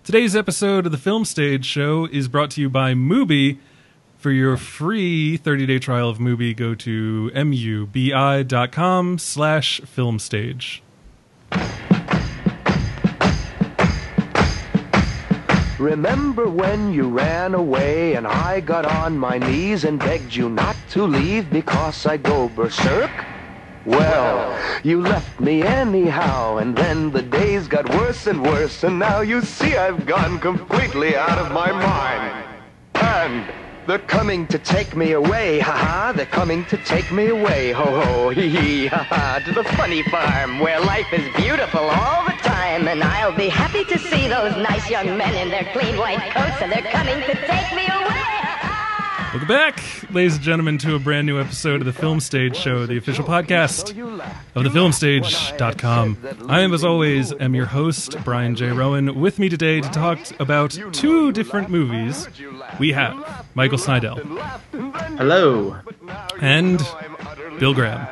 Today's episode of the Film Stage Show is brought to you by Mubi. For your free 30-day trial of Mubi, go to mubi.com/filmstage. Remember when you ran away and I got on my knees and begged you not to leave because I'd go berserk? Well, you left me anyhow, and then the days got worse and worse, and now you see I've gone completely out of my mind. And they're coming to take me away, ha-ha, they're coming to take me away, ho-ho, hee-hee, ha-ha, to the funny farm where life is beautiful all the time, and I'll be happy to see those nice young men in their clean white coats, and they're coming to take me away. Welcome back, ladies and gentlemen, to a brand new episode of the Film Stage Show, the official podcast of thefilmstage.com. I am, as always, your host, Brian J. Rowan. With me today to talk about two different movies, we have Michael Snydell. Hello. And Bill Graham.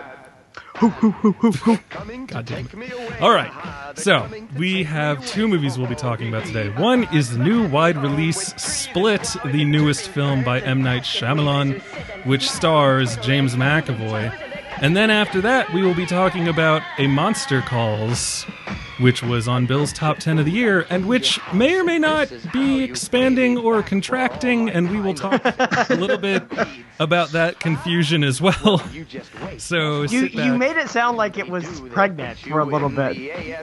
God damn it. All right, so we have two movies we'll be talking about today. One is the new wide-release Split, the newest film by M. Night Shyamalan, which stars James McAvoy. And then after that, we will be talking about A Monster Calls, which was on Bill's top 10 of the year, and which may or may not be expanding or contracting, and we will talk a little bit about that confusion as well. So you made it sound like it was pregnant for a little bit.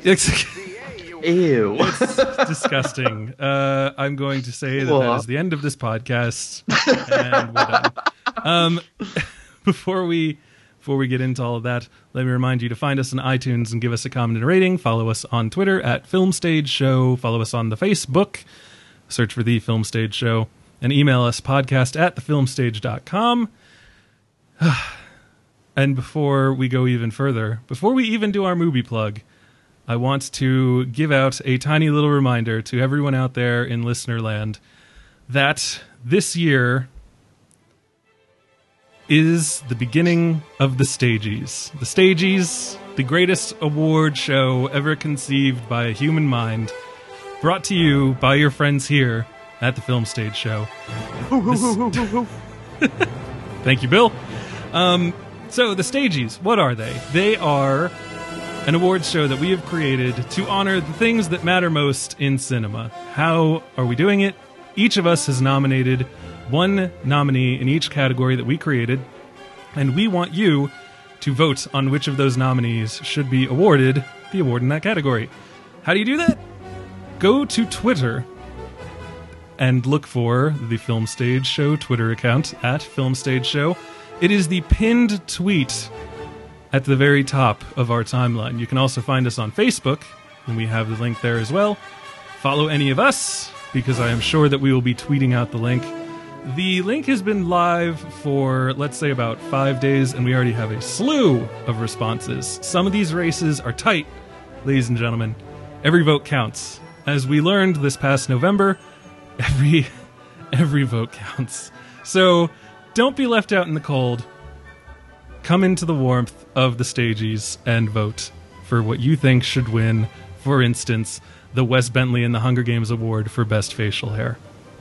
Ew. It's disgusting. I'm going to say that is the end of this podcast, and we're done. Before we get into all of that, let me remind you to find us on iTunes and give us a comment and a rating. Follow us on Twitter at Film Stage Show. Follow us on the Facebook. Search for The Film Stage Show. And email us podcast@thefilmstage.com. And before we go even further, before we even do our movie plug, I want to give out a tiny little reminder to everyone out there in listener land that this year is the beginning of the Stagies. The Stagies, the greatest award show ever conceived by a human mind, brought to you by your friends here at the Film Stage Show. Thank you, Bill. So the Stagies, what are they? They are an awards show that we have created to honor the things that matter most in cinema. How are we doing it? Each of us has nominated one nominee in each category that we created, and we want you to vote on which of those nominees should be awarded the award in that category. How do you do that? Go to Twitter and look for the Film Stage Show Twitter account at Film Stage Show. It is the pinned tweet at the very top of our timeline. You can also find us on Facebook, and we have the link there as well. Follow any of us, because I am sure that we will be tweeting out the link. The link has been live for, let's say, about 5 days, and we already have a slew of responses. Some of these races are tight, ladies and gentlemen. Every vote counts. As we learned this past November, every vote counts. So don't be left out in the cold. Come into the warmth of the Stagies and vote for what you think should win. For instance, the Wes Bentley and the Hunger Games Award for Best Facial Hair.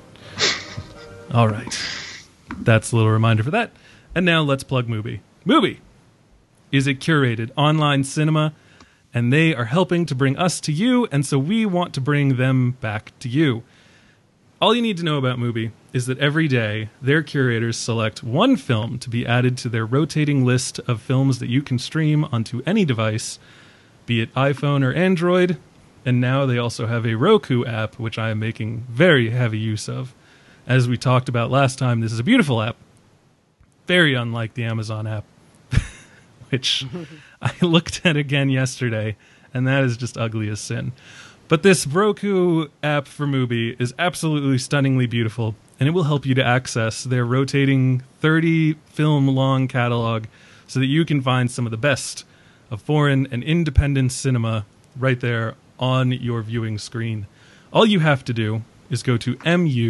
All right. That's a little reminder for that. And now let's plug Mubi. Mubi is a curated online cinema, and they are helping to bring us to you, and so we want to bring them back to you. All you need to know about Mubi is that every day their curators select one film to be added to their rotating list of films that you can stream onto any device, be it iPhone or Android, and now they also have a Roku app, which I am making very heavy use of. As we talked about last time, this is a beautiful app. Very unlike the Amazon app, which I looked at again yesterday, and that is just ugly as sin. But this Roku app for Mubi is absolutely stunningly beautiful, and it will help you to access their rotating 30-film-long catalog so that you can find some of the best of foreign and independent cinema right there on your viewing screen. All you have to do is go to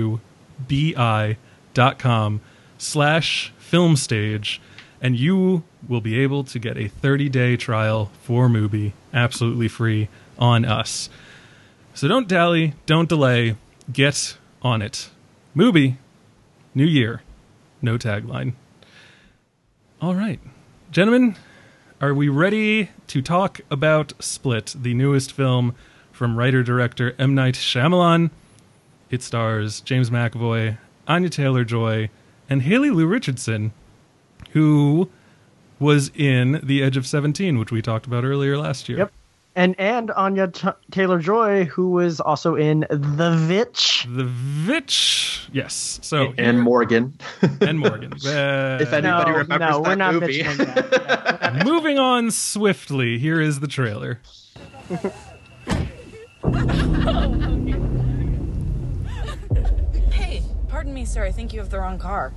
mubi.com/filmstage, and you will be able to get a 30-day trial for Mubi absolutely free on us. So don't dally, don't delay, get on it. Mubi, new year, no tagline. All right. Gentlemen, are we ready to talk about Split, the newest film from writer-director M. Night Shyamalan? It stars James McAvoy, Anya Taylor-Joy, and Haley Lou Richardson, who was in The Edge of 17, which we talked about earlier last year. Yep. And Anya Taylor-Joy, who was also in The Vitch. The Vitch, yes. So and Morgan. And Morgan. If anybody remembers we're that not movie. that. Moving on swiftly, here is the trailer. Hey, pardon me, sir. I think you have the wrong car.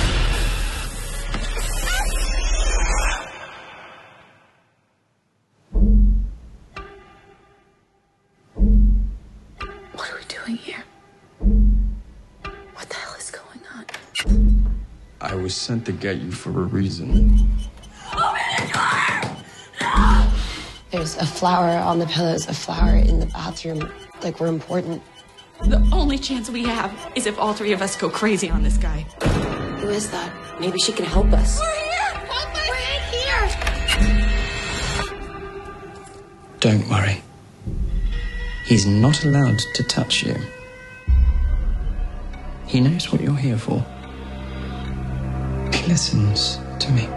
What are we doing here? What the hell is going on? I was sent to get you for a reason. There's a flower on the pillows, a flower in the bathroom. Like, we're important. The only chance we have is if all three of us go crazy on this guy. Who is that? Maybe she can help us. We're here! We're in here! Don't worry. He's not allowed to touch you. He knows what you're here for. He listens to me.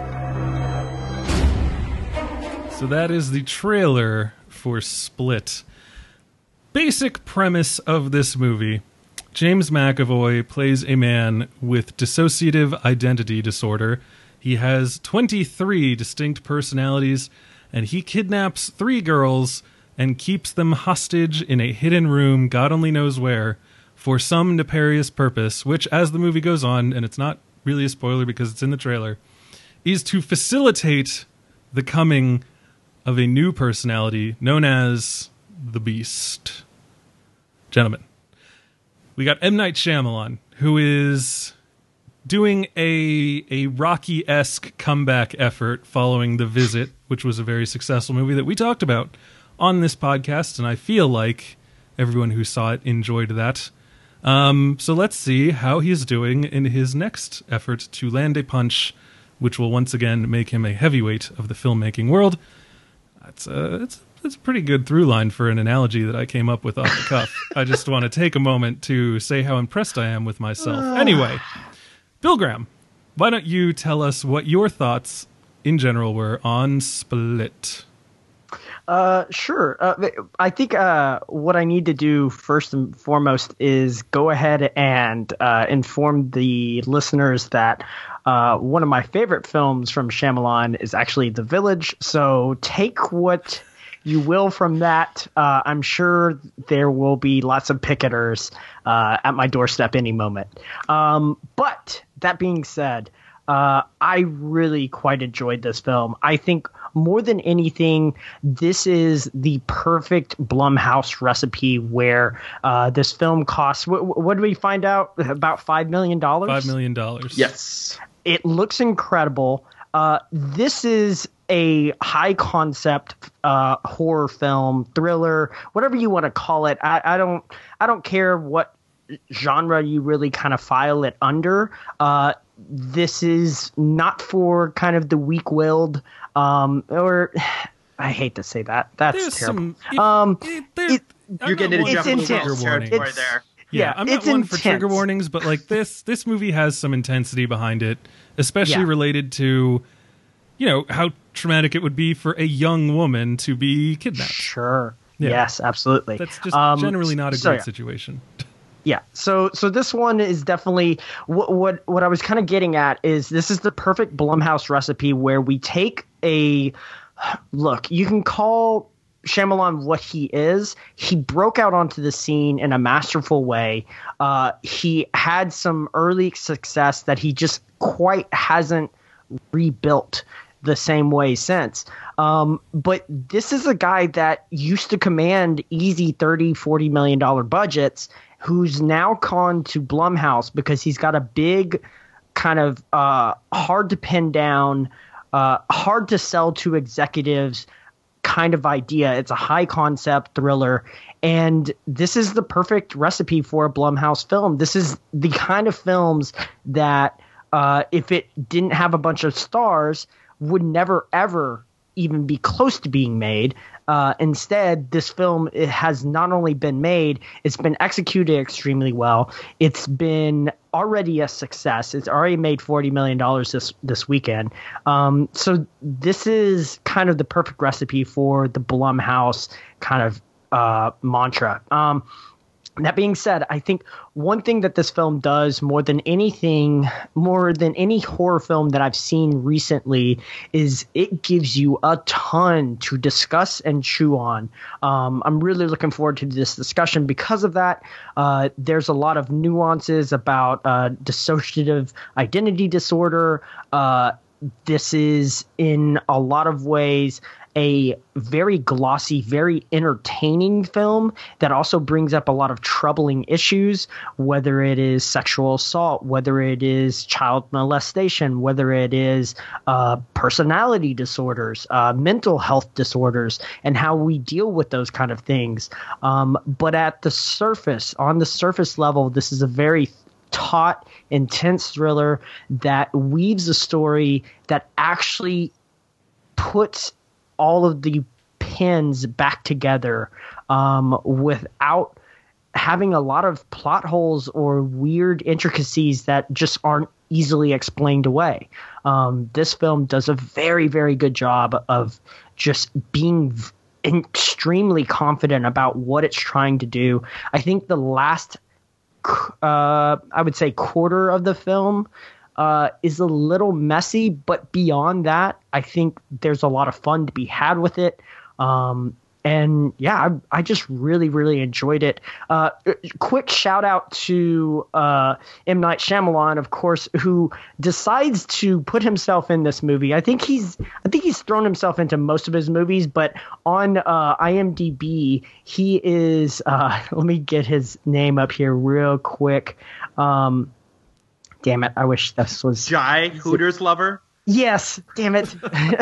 So that is the trailer for Split. Basic premise of this movie. James McAvoy plays a man with dissociative identity disorder. He has 23 distinct personalities, and he kidnaps 3 girls and keeps them hostage in a hidden room, God only knows where, for some nefarious purpose, which, as the movie goes on, and it's not really a spoiler because it's in the trailer, is to facilitate the coming of a new personality known as the Beast. Gentlemen, we got M. Night Shyamalan, who is doing a Rocky-esque comeback effort following The Visit, which was a very successful movie that we talked about on this podcast, and I feel like everyone who saw it enjoyed that. So let's see how he's doing in his next effort to land a punch, which will once again make him a heavyweight of the filmmaking world. It's a pretty good through line for an analogy that I came up with off the cuff. I just want to take a moment to say how impressed I am with myself. Anyway, Bill Graham, why don't you tell us what your thoughts in general were on Split? Sure. I think what I need to do first and foremost is go ahead and inform the listeners that one of my favorite films from Shyamalan is actually The Village. So take what you will from that. I'm sure there will be lots of picketers at my doorstep any moment. But that being said, I really quite enjoyed this film. I think more than anything, this is the perfect Blumhouse recipe where this film costs, what did we find out? About $5 million? $5 million. Yes. It looks incredible. This is a high concept horror film, thriller, whatever you want to call it. I don't care what genre you really kind of file it under. This is not for kind of the weak-willed, or I hate to say that. That's There's terrible. You're getting into it's Jeff intense. territory there. Yeah, I'm not it's one for intense. trigger warnings, but like this movie has some intensity behind it, especially Yeah. related to, you know, how traumatic it would be for a young woman to be kidnapped. Sure. Yeah. Yes, absolutely. That's just generally not a so, great yeah. situation. Yeah, so this one is definitely what I was kind of getting at is this is the perfect Blumhouse recipe where we take a look. You can call Shyamalan what he is. He broke out onto the scene in a masterful way. He had some early success that he just quite hasn't rebuilt the same way since. But this is a guy that used to command easy $30-40 million budgets, who's now gone to Blumhouse because he's got a big kind of hard to pin down, hard to sell to executives kind of idea. It's a high concept thriller, and this is the perfect recipe for a Blumhouse film. This is the kind of films that if it didn't have a bunch of stars, would never ever even be close to being made. Instead, this film, it has not only been made, it's been executed extremely well. It's been already a success. It's already made $40 million this weekend. So this is kind of the perfect recipe for the Blumhouse kind of mantra. That being said, I think one thing that this film does more than any horror film that I've seen recently is it gives you a ton to discuss and chew on. I'm really looking forward to this discussion because of that. There's a lot of nuances about dissociative identity disorder. This is in a lot of ways a very glossy, very entertaining film that also brings up a lot of troubling issues, whether it is sexual assault, whether it is child molestation, whether it is personality disorders, mental health disorders, and how we deal with those kind of things. But on the surface level, this is a very taut, intense thriller that weaves a story that actually puts all of the pins back together without having a lot of plot holes or weird intricacies that just aren't easily explained away. This film does a very, very good job of just being extremely confident about what it's trying to do. I think the last, I would say, quarter of the film is a little messy, but beyond that, I think there's a lot of fun to be had with it. And yeah, I just really, really enjoyed it. Quick shout out to M. Night Shyamalan, of course, who decides to put himself in this movie. I think he's thrown himself into most of his movies, but on IMDb, he is. Let me get his name up here real quick. Damn it! I wish this was Jai, Hooters lover. Yes, damn it.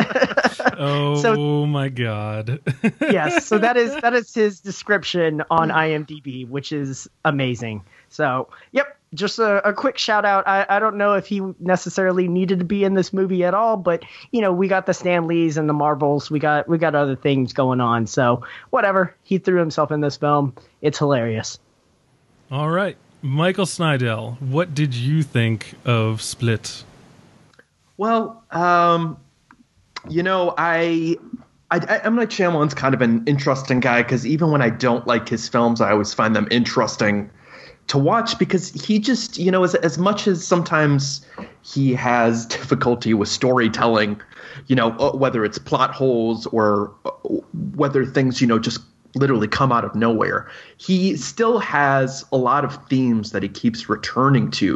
Oh my God. Yes, so that is his description on IMDb, which is amazing. So, yep, just a quick shout out. I don't know if he necessarily needed to be in this movie at all, but we got the Stan Lees and the Marvels. We got other things going on. So, whatever. He threw himself in this film. It's hilarious. All right. Michael Snydell, what did you think of Split? Well, M. Night Shyamalan's kind of an interesting guy because even when I don't like his films, I always find them interesting to watch because he just, as much as sometimes he has difficulty with storytelling, whether it's plot holes or whether things, just literally come out of nowhere, he still has a lot of themes that he keeps returning to.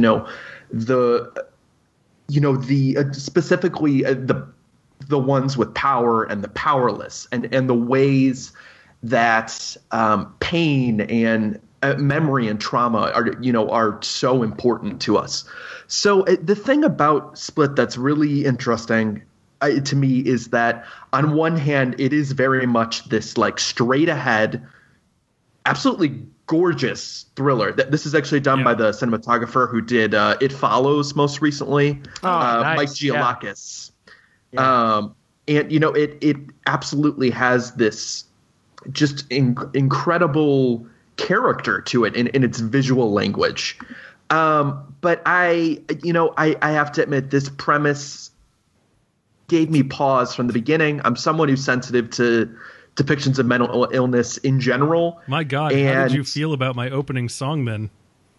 Specifically the ones with power and the powerless, and the ways that pain and memory and trauma are so important to us. So the thing about Split that's really interesting to me is that on one hand, it is very much this like straight ahead, absolutely gorgeous thriller. This is actually done by the cinematographer who did It Follows most recently, nice. Mike Giolakis. Yeah. And it absolutely has this just incredible character to it in its visual language. But I have to admit, this premise gave me pause from the beginning. I'm someone who's sensitive to depictions of mental illness in general. My God, how did you feel about my opening song then?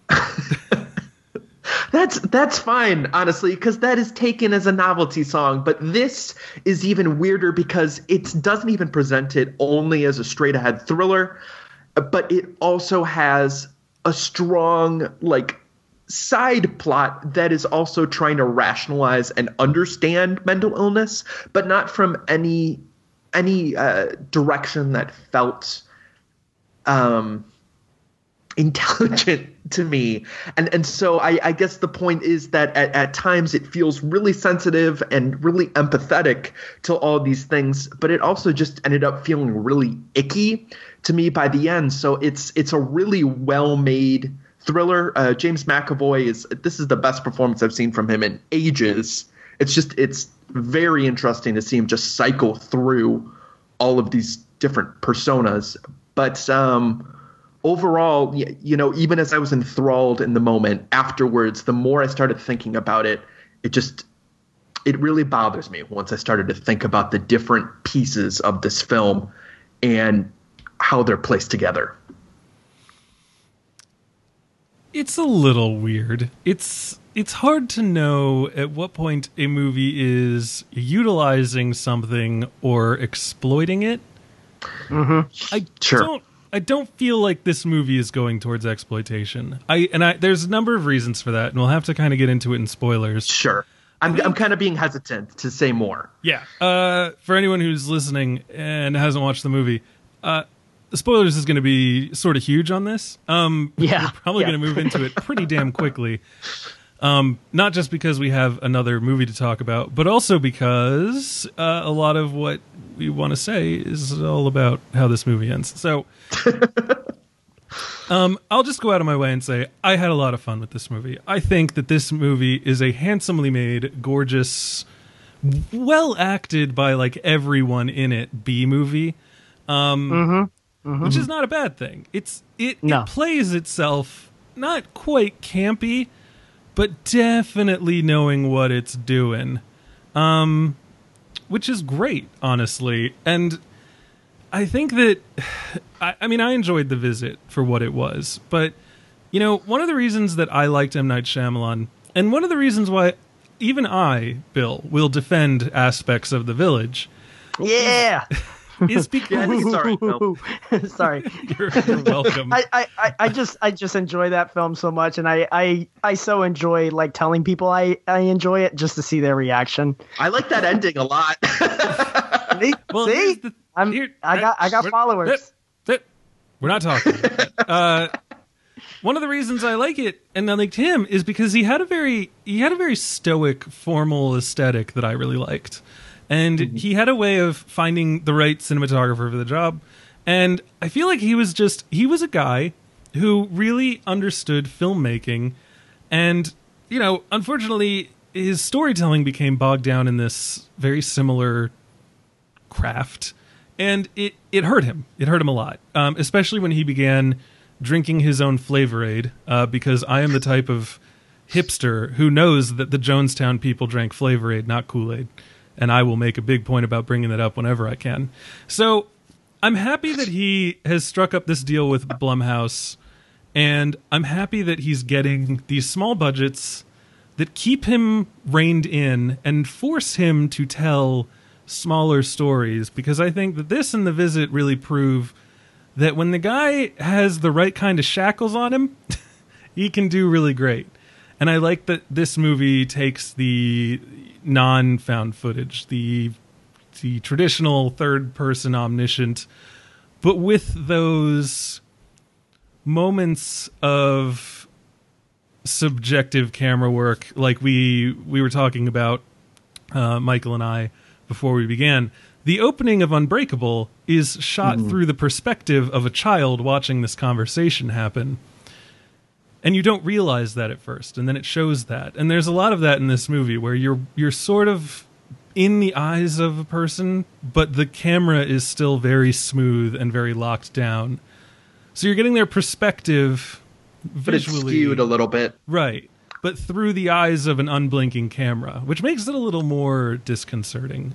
That's fine, honestly, because that is taken as a novelty song. But this is even weirder because it doesn't even present it only as a straight-ahead thriller, but it also has a strong, side plot that is also trying to rationalize and understand mental illness, but not from any direction that felt intelligent to me. And so I guess the point is that at times it feels really sensitive and really empathetic to all these things, but it also just ended up feeling really icky to me by the end. So it's a really well-made thriller. James McAvoy this is the best performance I've seen from him in ages. It's very interesting to see him just cycle through all of these different personas. But overall, even as I was enthralled in the moment, afterwards, the more I started thinking about it, it really bothers me once I started to think about the different pieces of this film and how they're placed together. It's a little weird. It's hard to know at what point a movie is utilizing something or exploiting it. Sure. I don't feel like this movie is going towards exploitation. There's a number of reasons for that, and we'll have to kind of get into it in spoilers. Sure. I'm kind of being hesitant to say more. Yeah. For anyone who's listening and hasn't watched the movie, the spoilers is going to be sort of huge on this. We're probably going to move into it pretty damn quickly. Not just because we have another movie to talk about, but also because a lot of what we want to say is all about how this movie ends. So I'll just go out of my way and say I had a lot of fun with this movie. I think that this movie is a handsomely made, gorgeous, well acted by like everyone in it B movie. Which is not a bad thing. It plays itself not quite campy, but definitely knowing what it's doing, which is great, honestly. And I think that, I enjoyed The Visit for what it was, but, one of the reasons that I liked M. Night Shyamalan, and one of the reasons why even I, Bill, will defend aspects of The Village. Yeah! Is because sorry, Bill. Sorry. You're welcome. I just enjoy that film so much, and I so enjoy like telling people I enjoy it just to see their reaction. I like that ending a lot. Well, see, I got followers. We're not talking. One of the reasons I like it and I liked him is because he had a very stoic, formal aesthetic that I really liked. And he had a way of finding the right cinematographer for the job. And I feel like he was a guy who really understood filmmaking. And, unfortunately, his storytelling became bogged down in this very similar craft. And it hurt him. It hurt him a lot. Especially when he began drinking his own Flavor Aid. Because I am the type of hipster who knows that the Jonestown people drank Flavor Aid, not Kool-Aid. And I will make a big point about bringing that up whenever I can. So I'm happy that he has struck up this deal with Blumhouse, and I'm happy that he's getting these small budgets that keep him reined in and force him to tell smaller stories, because I think that this and The Visit really prove that when the guy has the right kind of shackles on him, he can do really great. And I like that this movie takes the non-found footage, the traditional third-person omniscient, but with those moments of subjective camera work, like we were talking about, Michael and I, before we began. The opening of Unbreakable is shot through the perspective of a child watching this conversation happen. And you don't realize that at first, and then it shows that. And there's a lot of that in this movie where you're sort of in the eyes of a person, but the camera is still very smooth and very locked down. So you're getting their perspective visually. But it's skewed a little bit. Right. But through the eyes of an unblinking camera, which makes it a little more disconcerting.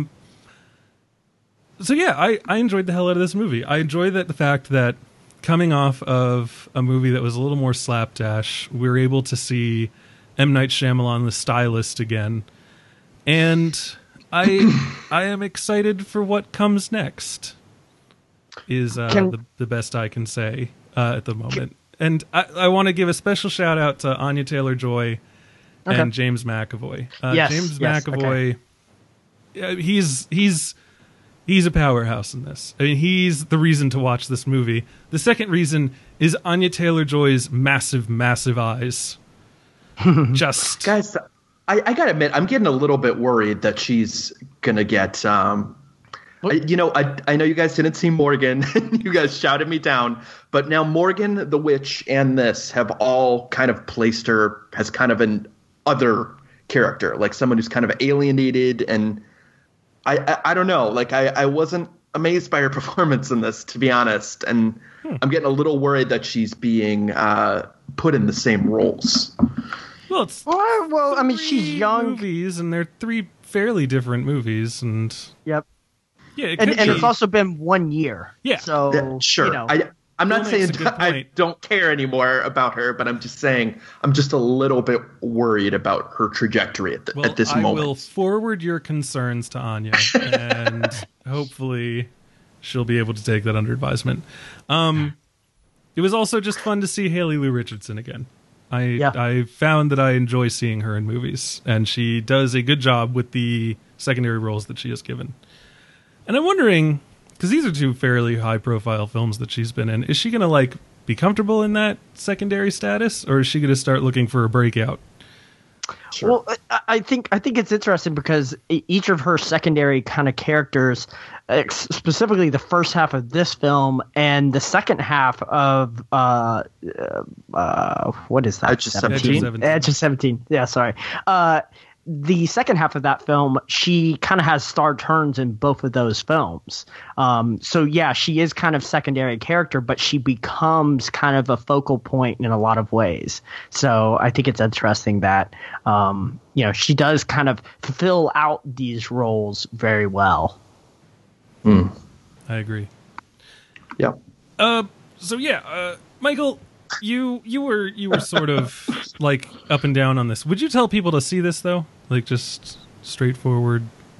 So yeah, I enjoyed the hell out of this movie. I enjoy the fact that coming off of a movie that was a little more slapdash, we were able to see M. Night Shyamalan, the stylist, again. And I am excited for what comes next, is the best I can say at the moment. And I want to give a special shout out to Anya Taylor-Joy and James McAvoy. James McAvoy, he's he's a powerhouse in this. I mean, he's the reason to watch this movie. The second reason is Anya Taylor-Joy's massive, massive eyes. Just Guys, I gotta admit, I'm getting a little bit worried that she's gonna get. I know you guys didn't see Morgan. You guys shouted me down, but now Morgan the Witch and this have all kind of placed her as kind of an other character, like someone who's kind of alienated. And I don't know, like I wasn't amazed by her performance in this, to be honest, and I'm getting a little worried that she's being put in the same roles. Well, I mean, she's young. Movies, and they're three fairly different movies, and Yep. yeah, And it's also been 1 year. Yeah. So, Yeah, sure. you know. I'm not Bill saying makes a good I point. don't care anymore about her, but I'm just saying I'm just a little bit worried about her trajectory at this I moment. will forward your concerns to Anya, and hopefully she'll be able to take that under advisement. It was also just fun to see Haley Lou Richardson again. I found that I enjoy seeing her in movies, and she does a good job with the secondary roles that she is given. And I'm wondering, because these are two fairly high-profile films that she's been in, is she going to be comfortable in that secondary status, or is she going to start looking for a breakout? Sure. Well, I think it's interesting because each of her secondary kind of characters, specifically the first half of this film and the second half of what is that? Edge of 17? Edge of 17. Yeah, sorry. The second half of that film, she kind of has star turns in both of those films. So yeah, she is kind of secondary character, but she becomes kind of a focal point in a lot of ways. So I think it's interesting that, she does kind of fill out these roles very well. I agree. Yeah. So yeah, Michael, you were sort of up and down on this. Would you tell people to see this though? Just straightforward?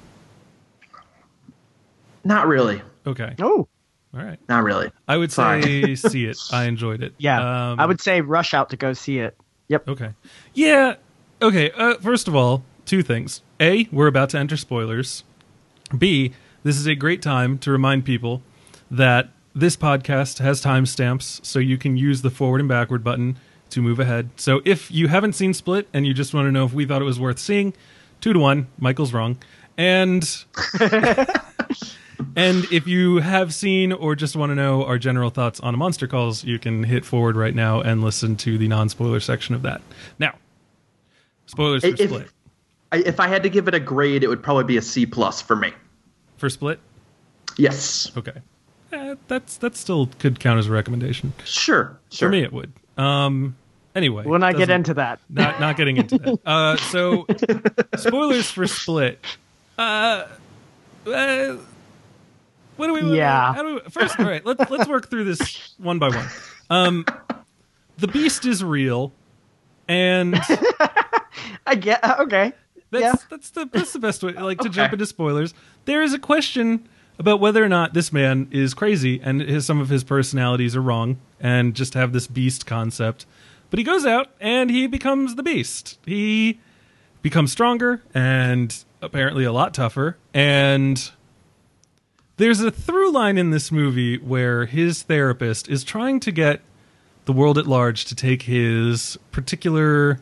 Not really. Okay. Oh, All right. Not really. I would say see it. I enjoyed it. yeah. I would say rush out to go see it. Yep. Okay. Yeah. Okay. First of all, two things. A, we're about to enter spoilers. B, this is a great time to remind people that this podcast has timestamps, so you can use the forward and backward button to move ahead. So if you haven't seen Split and you just want to know if we thought it was worth seeing, 2-1, Michael's wrong. And and if you have seen or just want to know our general thoughts on Monster Calls, you can hit forward right now and listen to the non-spoiler section of that. Now, spoilers for Split. If I had to give it a grade, it would probably be a C+ for me. For Split? Yes. Okay. That still could count as a recommendation. Sure. For me, it would. Anyway. We'll not get into that. Not getting into that. So, spoilers for Split. What do we... Yeah. How do we, first, all right, let's work through this one by one. The Beast is real, and... I get... Okay. That's the best way, to jump into spoilers. There is a question about whether or not this man is crazy and some of his personalities are wrong and just have this beast concept. But he goes out and he becomes the Beast. He becomes stronger and apparently a lot tougher. And there's a through line in this movie where his therapist is trying to get the world at large to take his particular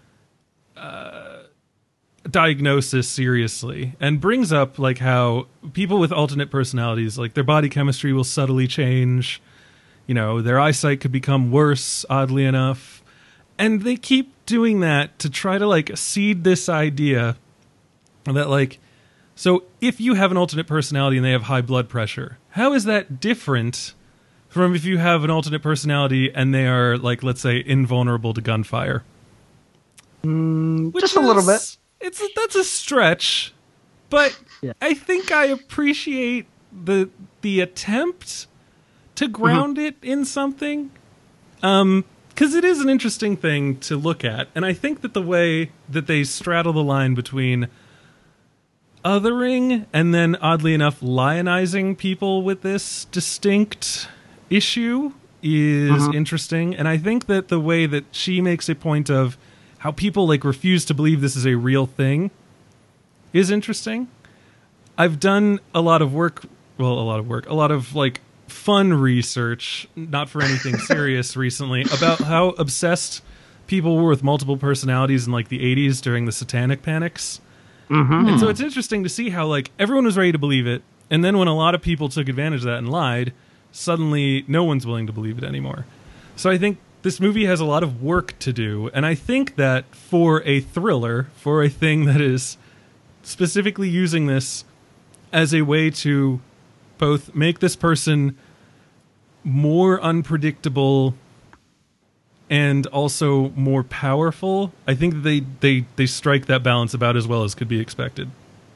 diagnosis seriously, and brings up how people with alternate personalities, their body chemistry will subtly change, their eyesight could become worse, oddly enough, and they keep doing that to try to seed this idea that so if you have an alternate personality and they have high blood pressure, how is that different from if you have an alternate personality and they are let's say invulnerable to gunfire? Just a little bit. That's a stretch, but yeah. I think I appreciate the attempt to ground it in something, because it is an interesting thing to look at, and I think that the way that they straddle the line between othering and then, oddly enough, lionizing people with this distinct issue is interesting, and I think that the way that she makes a point of how people refuse to believe this is a real thing is interesting. I've done a lot of work, a lot of like fun research, not for anything serious recently, about how obsessed people were with multiple personalities in like the 80s during the Satanic Panics. And so it's interesting to see how like everyone was ready to believe it, and then when a lot of people took advantage of that and lied, suddenly no one's willing to believe it anymore. So I think this movie has a lot of work to do, and I think that for a thriller, for a thing that is specifically using this as a way to both make this person more unpredictable and also more powerful, I think they strike that balance about as well as could be expected.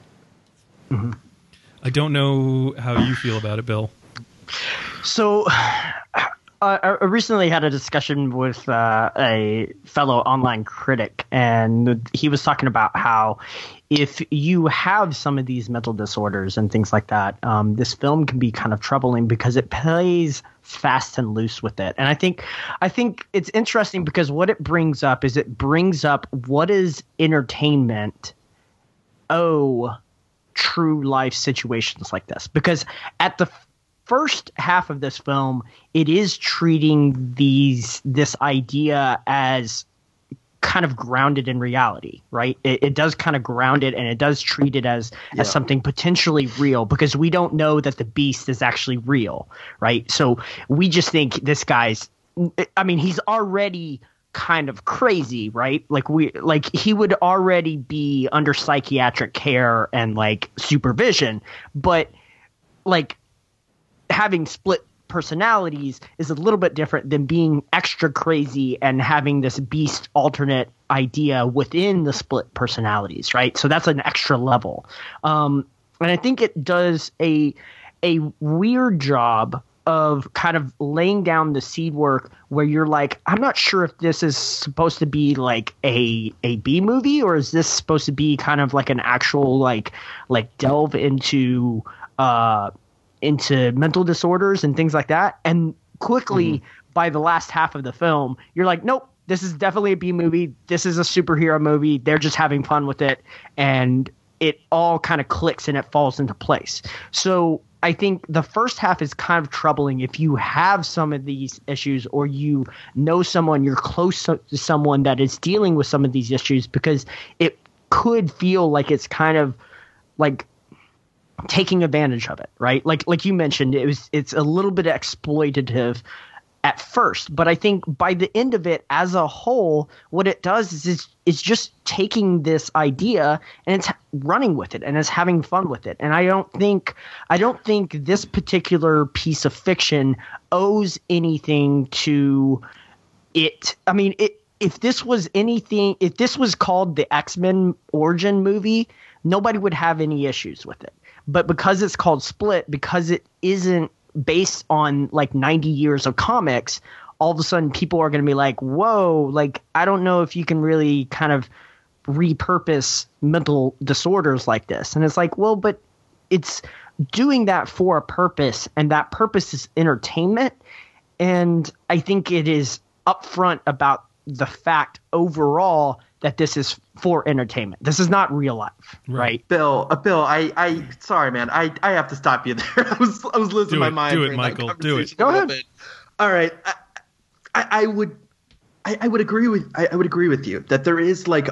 I don't know how you feel about it, Bill. So I recently had a discussion with a fellow online critic, and he was talking about how if you have some of these mental disorders and things like that, this film can be kind of troubling because it plays fast and loose with it. And I think it's interesting because what it brings up what is entertainment true life situations like this. Because at the first half of this film, it is treating this idea as kind of grounded in reality, right? It does kind of ground it, and it does treat it as something potentially real, because we don't know that the beast is actually real, right? So we just think this guy's, I mean, he's already kind of crazy, right? Like he would already be under psychiatric care and like supervision, but like having split personalities is a little bit different than being extra crazy and having this beast alternate idea within the split personalities, right? So that's an extra level. And I think it does a weird job of kind of laying down the seed work where you're like, I'm not sure if this is supposed to be like a B movie, or is this supposed to be kind of like an actual like delve into mental disorders and things like that. And quickly by the last half of the film, you're like, nope, this is definitely a B movie. This is a superhero movie. They're just having fun with it. And it all kind of clicks and it falls into place. So I think the first half is kind of troubling if you have some of these issues, or you know someone, you're close to someone that is dealing with some of these issues, because it could feel like it's kind of like taking advantage of it, right? Like you mentioned, it's a little bit exploitative at first, but I think by the end of it as a whole, what it does is just taking this idea and it's running with it and it's having fun with it. And I don't think this particular piece of fiction owes anything to it. I mean, if this was called the X-Men origin movie, nobody would have any issues with it. But because it's called Split, because it isn't based on like 90 years of comics, all of a sudden people are going to be like, whoa, like, I don't know if you can really kind of repurpose mental disorders like this. And it's like, well, but it's doing that for a purpose, and that purpose is entertainment. And I think it is upfront about the fact overall that this is for entertainment. This is not real life, right? Bill, I sorry, man. I have to stop you there. I was losing my mind. Do it, Michael. Do it. Go ahead. All right. I would agree with you that there is like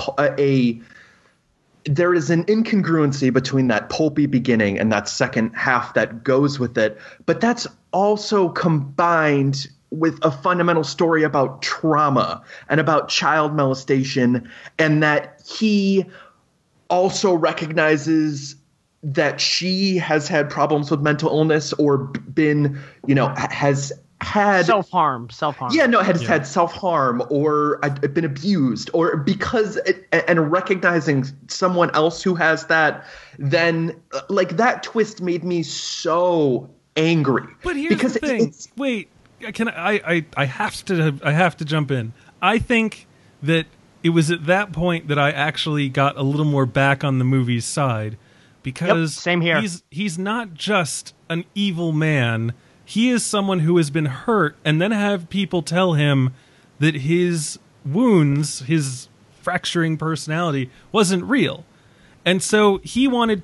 there is an incongruency between that pulpy beginning and that second half that goes with it, but that's also combined with a fundamental story about trauma and about child molestation, and that he also recognizes that she has had problems with mental illness, or been, has had self-harm. Had self-harm, or been abused, or and recognizing someone else who has that, then like that twist made me so angry. But here's the thing. Wait. I have to jump in. I think that it was at that point that I actually got a little more back on the movie's side, because same here. He's not just an evil man. He is someone who has been hurt, and then have people tell him that his wounds, his fracturing personality, wasn't real. And so he wanted to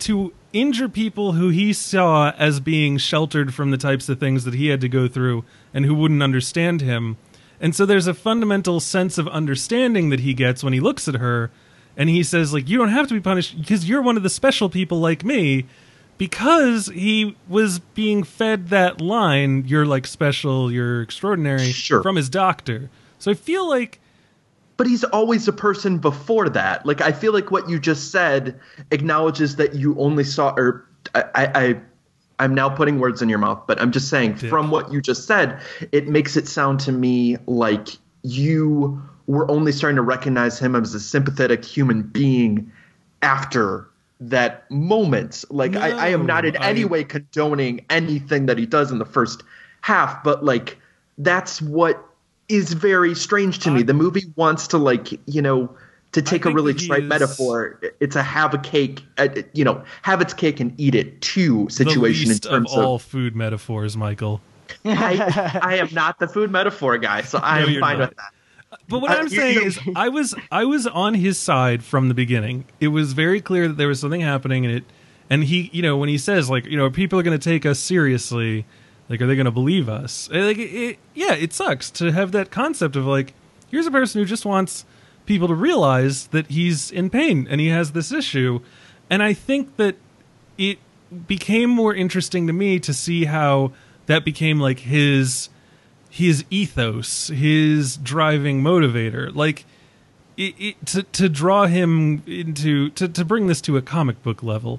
injure people who he saw as being sheltered from the types of things that he had to go through and who wouldn't understand him. And so there's a fundamental sense of understanding that he gets when he looks at her, and he says, like, you don't have to be punished because you're one of the special people like me, because he was being fed that line, you're like special, you're extraordinary, from his doctor. So I feel like... But he's always a person before that. Like, I feel like what you just said acknowledges that you only saw, or I'm now putting words in your mouth, but I'm just saying from what you just said, it makes it sound to me like you were only starting to recognize him as a sympathetic human being after that moment. Like, no, I am not in any way condoning anything that he does in the first half, but like, that's what is very strange to me. The movie wants to, like, you know, to take a really trite metaphor. It's a have a cake, you know, have its cake and eat it too situation. The least in terms of all food metaphors, Michael. I am not the food metaphor guy, so I am fine with that. But what I'm saying is, I was on his side from the beginning. It was very clear that there was something happening, and he, you know, when he says, like, you know, people are going to take us seriously. Like, are they going to believe us? Like, it sucks to have that concept of, like, here's a person who just wants people to realize that he's in pain and he has this issue. And I think that it became more interesting to me to see how that became, like, his ethos, his driving motivator. Like, to draw him into... To bring this to a comic book level...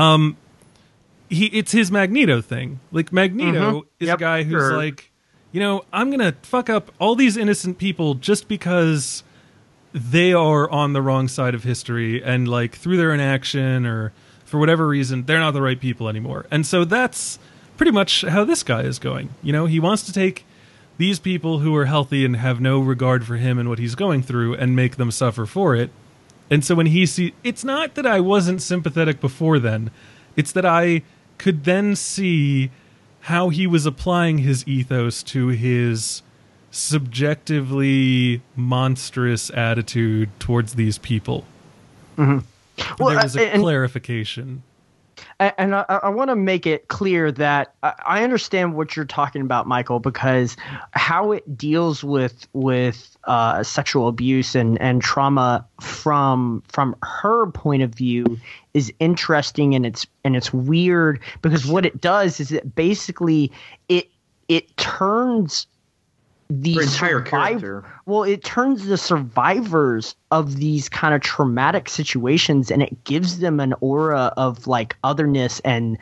It's his Magneto thing. Like, Magneto is a guy who's like, you know, I'm going to fuck up all these innocent people just because they are on the wrong side of history, and, like, through their inaction or for whatever reason, they're not the right people anymore. And so that's pretty much how this guy is going. You know, he wants to take these people who are healthy and have no regard for him and what he's going through and make them suffer for it. And so when he sees... It's not that I wasn't sympathetic before then. It's that I could then see how he was applying his ethos to his subjectively monstrous attitude towards these people. Mm-hmm. Well, there was a clarification. And I want to make it clear that I understand what you're talking about, Michael, because how it deals with sexual abuse and trauma from her point of view is interesting, and it's weird because what it does is it basically it turns the entire character. Well, it turns the survivors of these kind of traumatic situations, and it gives them an aura of, like, otherness and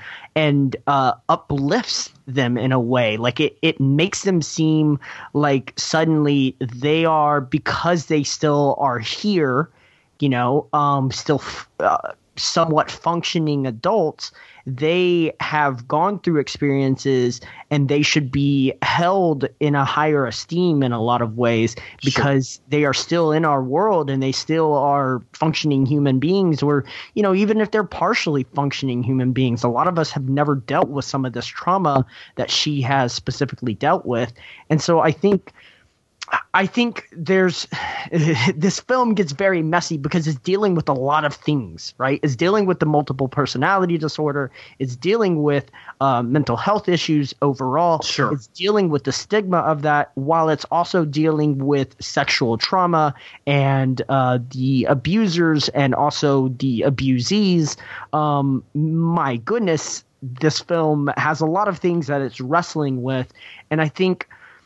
uplifts them in a way. Like, it makes them seem like suddenly they are, because they still are here, you know, still somewhat functioning adults, they have gone through experiences and they should be held in a higher esteem in a lot of ways because they are still in our world and they still are functioning human beings, or, you know, even if they're partially functioning human beings, a lot of us have never dealt with some of this trauma that she has specifically dealt with. And so I think there's this film gets very messy because it's dealing with a lot of things, right? It's dealing with the multiple personality disorder. It's dealing with mental health issues overall. Sure. It's dealing with the stigma of that, while it's also dealing with sexual trauma and the abusers and also the abusees. My goodness, this film has a lot of things that it's wrestling with, and I think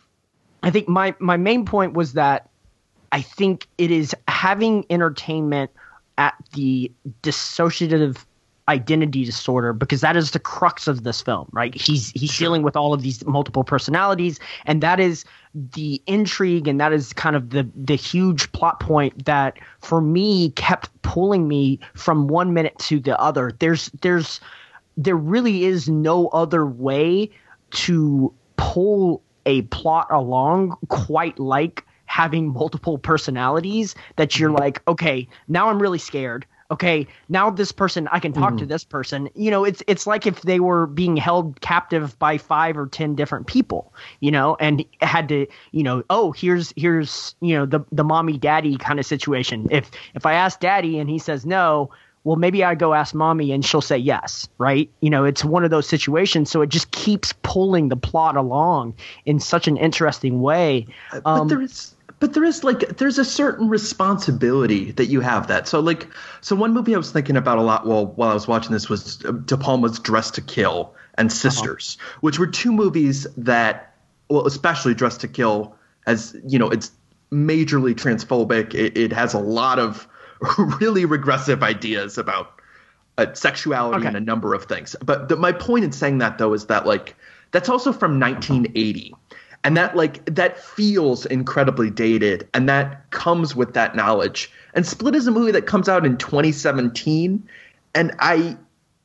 my main point was that I think it is having entertainment at the dissociative identity disorder, because that is the crux of this film, right? He's dealing with all of these multiple personalities, and that is the intrigue, and that is kind of the huge plot point that for me kept pulling me from one minute to the other. There really is no other way to pull a plot along quite like having multiple personalities that you're like, okay, now I'm really scared. Okay, now this person, I can talk to this person. You know, it's like if they were being held captive by 5 or 10 different people, you know, and had to, you know, oh, here's you know, the mommy daddy kind of situation. If I ask daddy and he says no, well, maybe I go ask mommy and she'll say yes, right? You know, it's one of those situations. So it just keeps pulling the plot along in such an interesting way. But there's a certain responsibility that you have that. So one movie I was thinking about a lot while I was watching this was De Palma's Dress to Kill and Sisters, which were two movies that, well, especially Dress to Kill, as you know, it's majorly transphobic. It has a lot of really regressive ideas about sexuality and a number of things. But my point in saying that, though, is that that's also from 1980. And that feels incredibly dated, and that comes with that knowledge. And Split is a movie that comes out in 2017, and I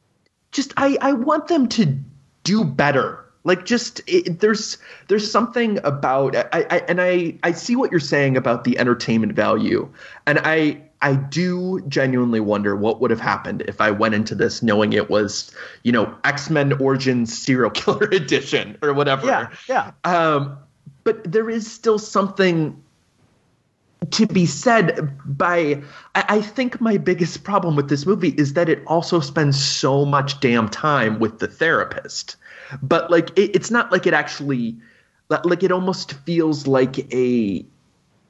want them to do better. There's something about I see what you're saying about the entertainment value, and I do genuinely wonder what would have happened if I went into this knowing it was, you know, X-Men Origins Serial Killer Edition or whatever. Yeah. But there is still something to be said by – I think my biggest problem with this movie is that it also spends so much damn time with the therapist. But, it's not like it actually – it almost feels like a –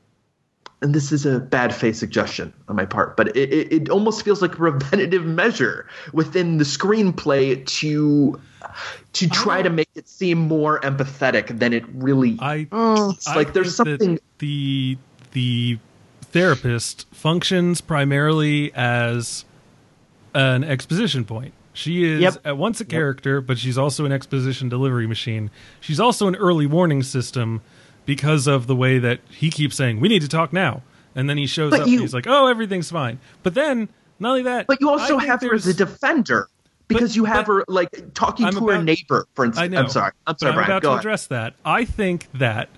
and this is a bad faith suggestion on my part, but it almost feels like a preventative measure within the screenplay to try to make it seem more empathetic than it really. There's something. The therapist functions primarily as an exposition point. She is at once a character, but she's also an exposition delivery machine. She's also an early warning system, because of the way that he keeps saying, we need to talk now. And then he shows up and he's like, oh, everything's fine. But then, not only that. But you also have her as a defender. Because you have her, talking to her neighbor, for instance. I know. I'm sorry, I'm Brian. about to address that. I think that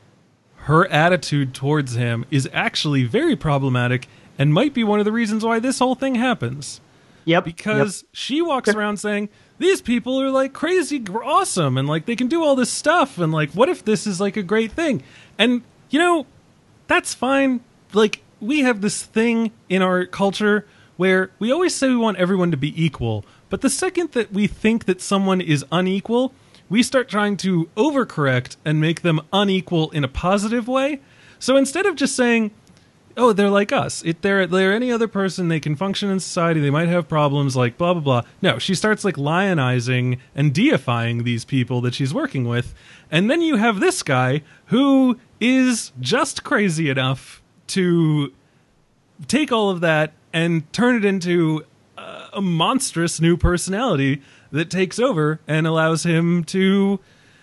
her attitude towards him is actually very problematic and might be one of the reasons why this whole thing happens. Because she walks around saying, these people are crazy awesome and they can do all this stuff and what if this is a great thing? And you know, that's fine. We have this thing in our culture where we always say we want everyone to be equal, but the second that we think that someone is unequal, we start trying to overcorrect and make them unequal in a positive way. So instead of just saying, oh, they're like us. They're any other person. They can function in society. They might have problems, blah, blah, blah. No, she starts lionizing and deifying these people that she's working with. And then you have this guy who is just crazy enough to take all of that and turn it into a monstrous new personality that takes over and allows him to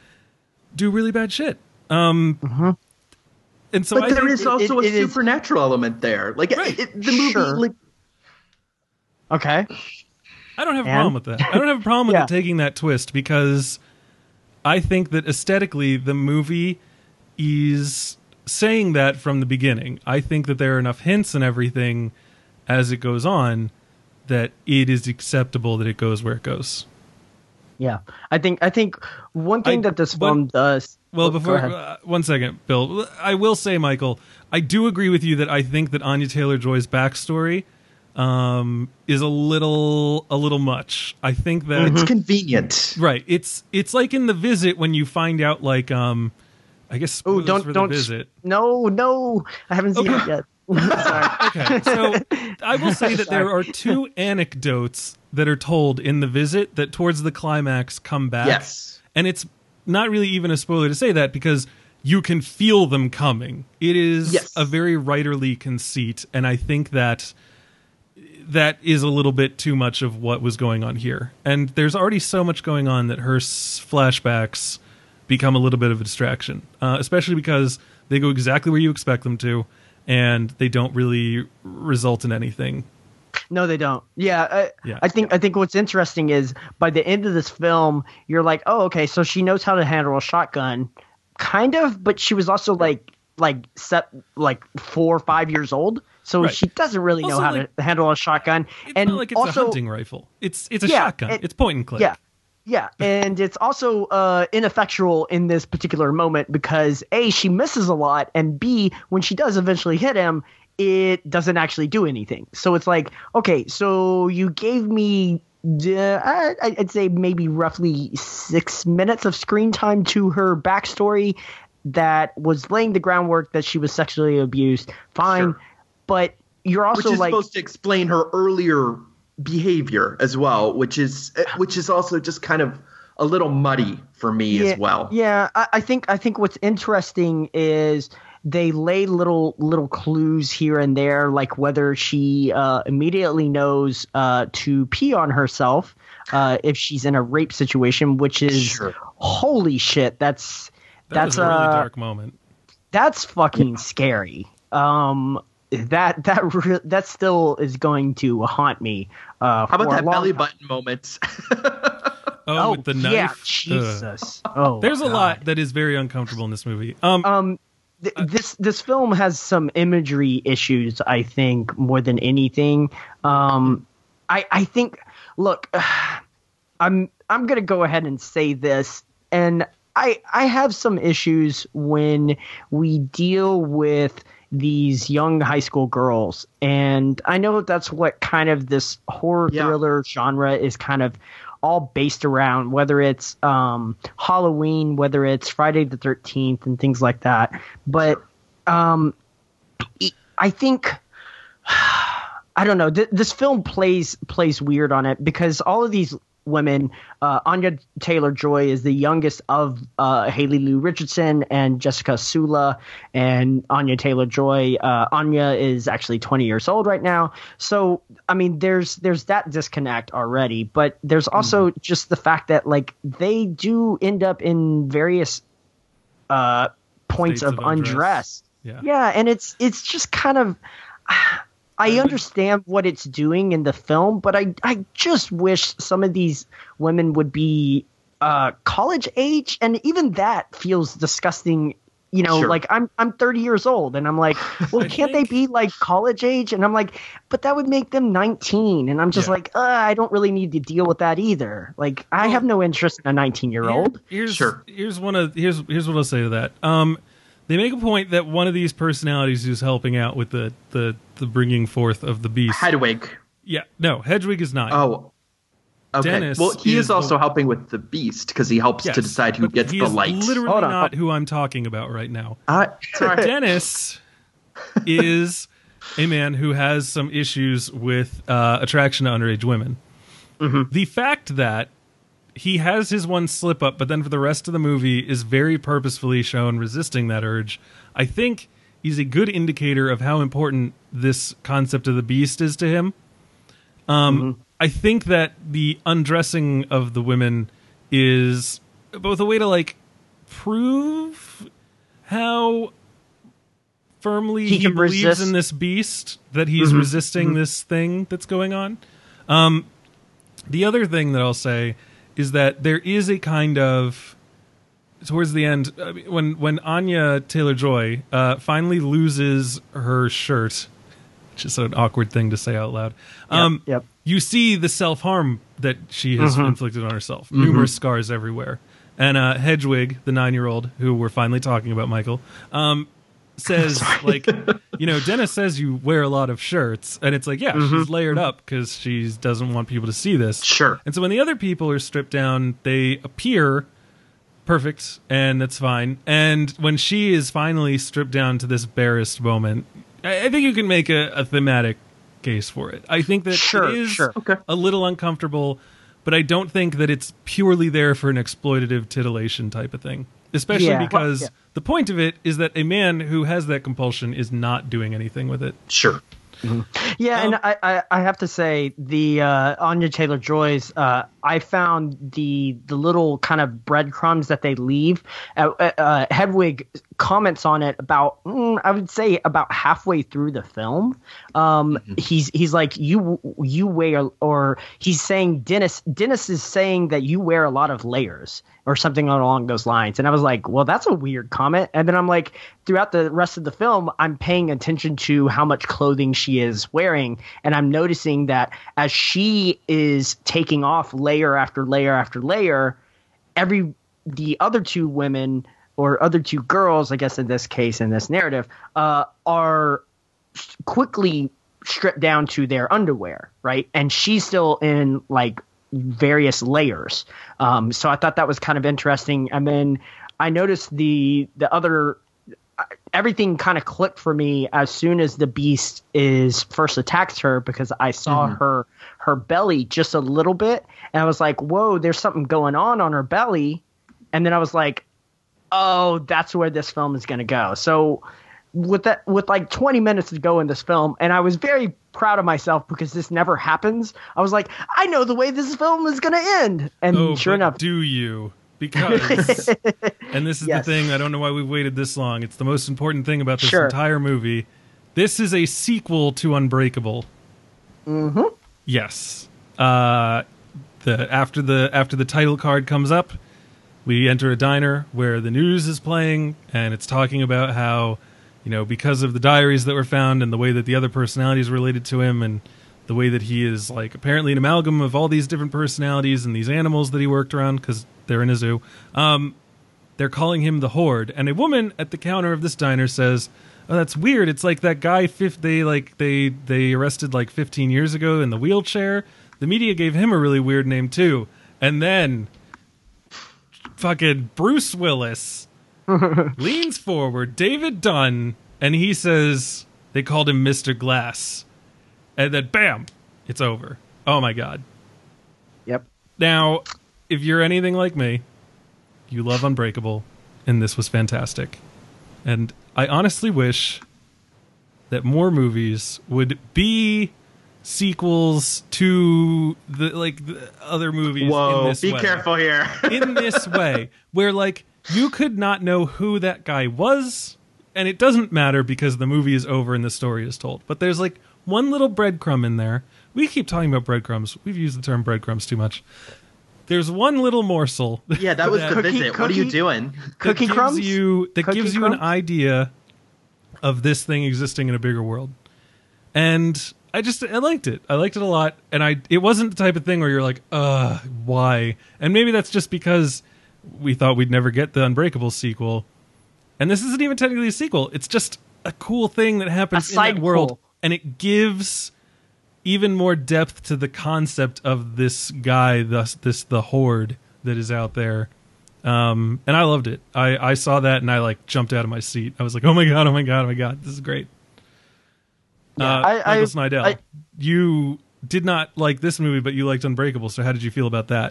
do really bad shit. And so but there is also a supernatural element there. The movie, okay. I don't have a problem with that. I don't have a problem with it taking that twist because I think that aesthetically the movie is saying that from the beginning. I think that there are enough hints and everything as it goes on that it is acceptable that it goes where it goes. Yeah, I think one thing that this film does. Well, before 1 second, Bill, I will say, Michael, I do agree with you that I think that Anya Taylor-Joy's backstory is a little much. I think that it's convenient, right? It's like in The Visit when you find out, I guess. Don't The Visit. No, I haven't seen it yet. Sorry. Okay, so I will say that there are two anecdotes that are told in The Visit that towards the climax come back. Yes. And it's not really even a spoiler to say that because you can feel them coming. It is a very writerly conceit, and I think that is a little bit too much of what was going on here. And there's already so much going on that her flashbacks become a little bit of a distraction, especially because they go exactly where you expect them to, and they don't really result in anything. No, they don't. I think what's interesting is by the end of this film, you're like, oh, okay, so she knows how to handle a shotgun, kind of, but she was also like 4 or 5 years old, so she doesn't really know how to handle a shotgun. It's and not like it's also, a hunting rifle. It's a shotgun. It's point and click. Yeah, and it's also ineffectual in this particular moment because A, she misses a lot, and B, when she does eventually hit him, it doesn't actually do anything. So it's like, okay, so you gave me I'd say maybe roughly 6 minutes of screen time to her backstory that was laying the groundwork that she was sexually abused. Fine. Sure. But you're also which is like supposed to explain her earlier behavior as well, which is also just kind of a little muddy for me as well. Yeah, I think what's interesting is they lay little clues here and there, like whether she immediately knows to pee on herself if she's in a rape situation, which is holy shit. That's was a really dark moment. That's fucking scary. That still is going to haunt me. How about that belly time. Button moment? With the knife. Yeah, Jesus. Oh, there's a God. lot that is very uncomfortable in this movie. This film has some imagery issues, I think, more than anything. I think, look, I'm gonna go ahead and say this, and I have some issues when we deal with these young high school girls, and I know that's what kind of this horror thriller genre is kind of all based around, whether it's Halloween, whether it's Friday the 13th and things like that. But I think I don't know, this film plays weird on it because all of these women, Anya Taylor-Joy is the youngest of Haley Lou Richardson and Jessica Sula, and Anya Taylor-Joy. Anya is actually 20 years old right now. So, I mean, there's that disconnect already, but there's also just the fact that, like, they do end up in various points of undress. Yeah, and it's just kind of... I understand what it's doing in the film, but I just wish some of these women would be college age, and even that feels disgusting. You know, like I'm 30 years old, and I'm like, well, can't they be like college age? And I'm like, but that would make them 19, and I'm just like, I don't really need to deal with that either. Like, I have no interest in a 19-year-old. Here's what I'll say to that. They make a point that one of these personalities who's helping out with the bringing forth of the beast. Hedwig. Yeah, no, Hedwig is not. Oh, okay. Dennis well, he is also helping with the beast because he helps to decide who gets the light. He's literally not who I'm talking about right now. Dennis is a man who has some issues with attraction to underage women. Mm-hmm. The fact that he has his one slip up, but then for the rest of the movie is very purposefully shown resisting that urge, I think is a good indicator of how important this concept of the beast is to him. I think that the undressing of the women is both a way to, like, prove how firmly he believes in this beast, that he's resisting this thing that's going on. The other thing that I'll say is that there is a kind of, towards the end, when Anya Taylor-Joy finally loses her shirt, which is an awkward thing to say out loud, you see the self-harm that she has inflicted on herself. Numerous scars everywhere. And Hedwig, the 9-year-old, who we're finally talking about, Michael, says, like, you know, Dennis says you wear a lot of shirts, and it's like, she's layered up because she doesn't want people to see this. Sure. And so when the other people are stripped down, they appear perfect, and that's fine. And when she is finally stripped down to this barest moment, I think you can make a thematic case for it. I think that it is a little uncomfortable, but I don't think that it's purely there for an exploitative titillation type of thing. Especially because the point of it is that a man who has that compulsion is not doing anything with it. Sure. Yeah, and I have to say the Anya Taylor-Joy's I found the little kind of breadcrumbs that they leave. Hedwig comments on it about I would say about halfway through the film. He's like you wear, or he's saying Dennis is saying that you wear a lot of layers or something along those lines. And I was like, well, that's a weird comment. And then I'm like, throughout the rest of the film, I'm paying attention to how much clothing she is wearing. And I'm noticing that as she is taking off layer after layer after layer, the other two women, or other two girls, I guess in this case, in this narrative, are quickly stripped down to their underwear, right? And she's still in like various layers. So I thought that was kind of interesting. And then I noticed the other, everything kind of clicked for me as soon as the beast first attacks her, because I saw her belly just a little bit, and I was like, whoa, there's something going on her belly. And then I was like, oh, that's where this film is going to go. So with like 20 minutes to go in this film, and I was very proud of myself because this never happens. I was like, I know the way this film is going to end. And sure enough. Do you? Because, and this is the thing, I don't know why we've waited this long. It's the most important thing about this entire movie. This is a sequel to Unbreakable. Mm-hmm. Yes. After the title card comes up, we enter a diner where the news is playing, and it's talking about how, because of the diaries that were found and the way that the other personalities related to him, and the way that he is like apparently an amalgam of all these different personalities and these animals that he worked around because they're in a zoo. They're calling him the Horde, and a woman at the counter of this diner says, "Oh, that's weird. It's like that guy they arrested like 15 years ago in the wheelchair. The media gave him a really weird name too." And then fucking Bruce Willis leans forward, David Dunn, and he says they called him Mr. Glass. And then bam, it's over. Oh my God. Yep. Now, if you're anything like me, you love Unbreakable, and this was fantastic. And I honestly wish that more movies would be sequels to the other movies. Whoa, in this be way. Careful here. In this way, where like you could not know who that guy was, and it doesn't matter because the movie is over and the story is told. But there's like one little breadcrumb in there. We keep talking about breadcrumbs. We've used the term breadcrumbs too much. There's one little morsel. Yeah, that was the visit. What are you doing? Cookie crumbs? That gives you an idea of this thing existing in a bigger world. And I liked it. I liked it a lot. And it wasn't the type of thing where you're like, why? And maybe that's just because we thought we'd never get the Unbreakable sequel. And this isn't even technically a sequel. It's just a cool thing that happens in that world. And it gives even more depth to the concept of this guy, the Horde that is out there. And I loved it. I saw that and I like jumped out of my seat. I was like, oh my God, this is great. Michael Snydell, you did not like this movie, but you liked Unbreakable. So how did you feel about that?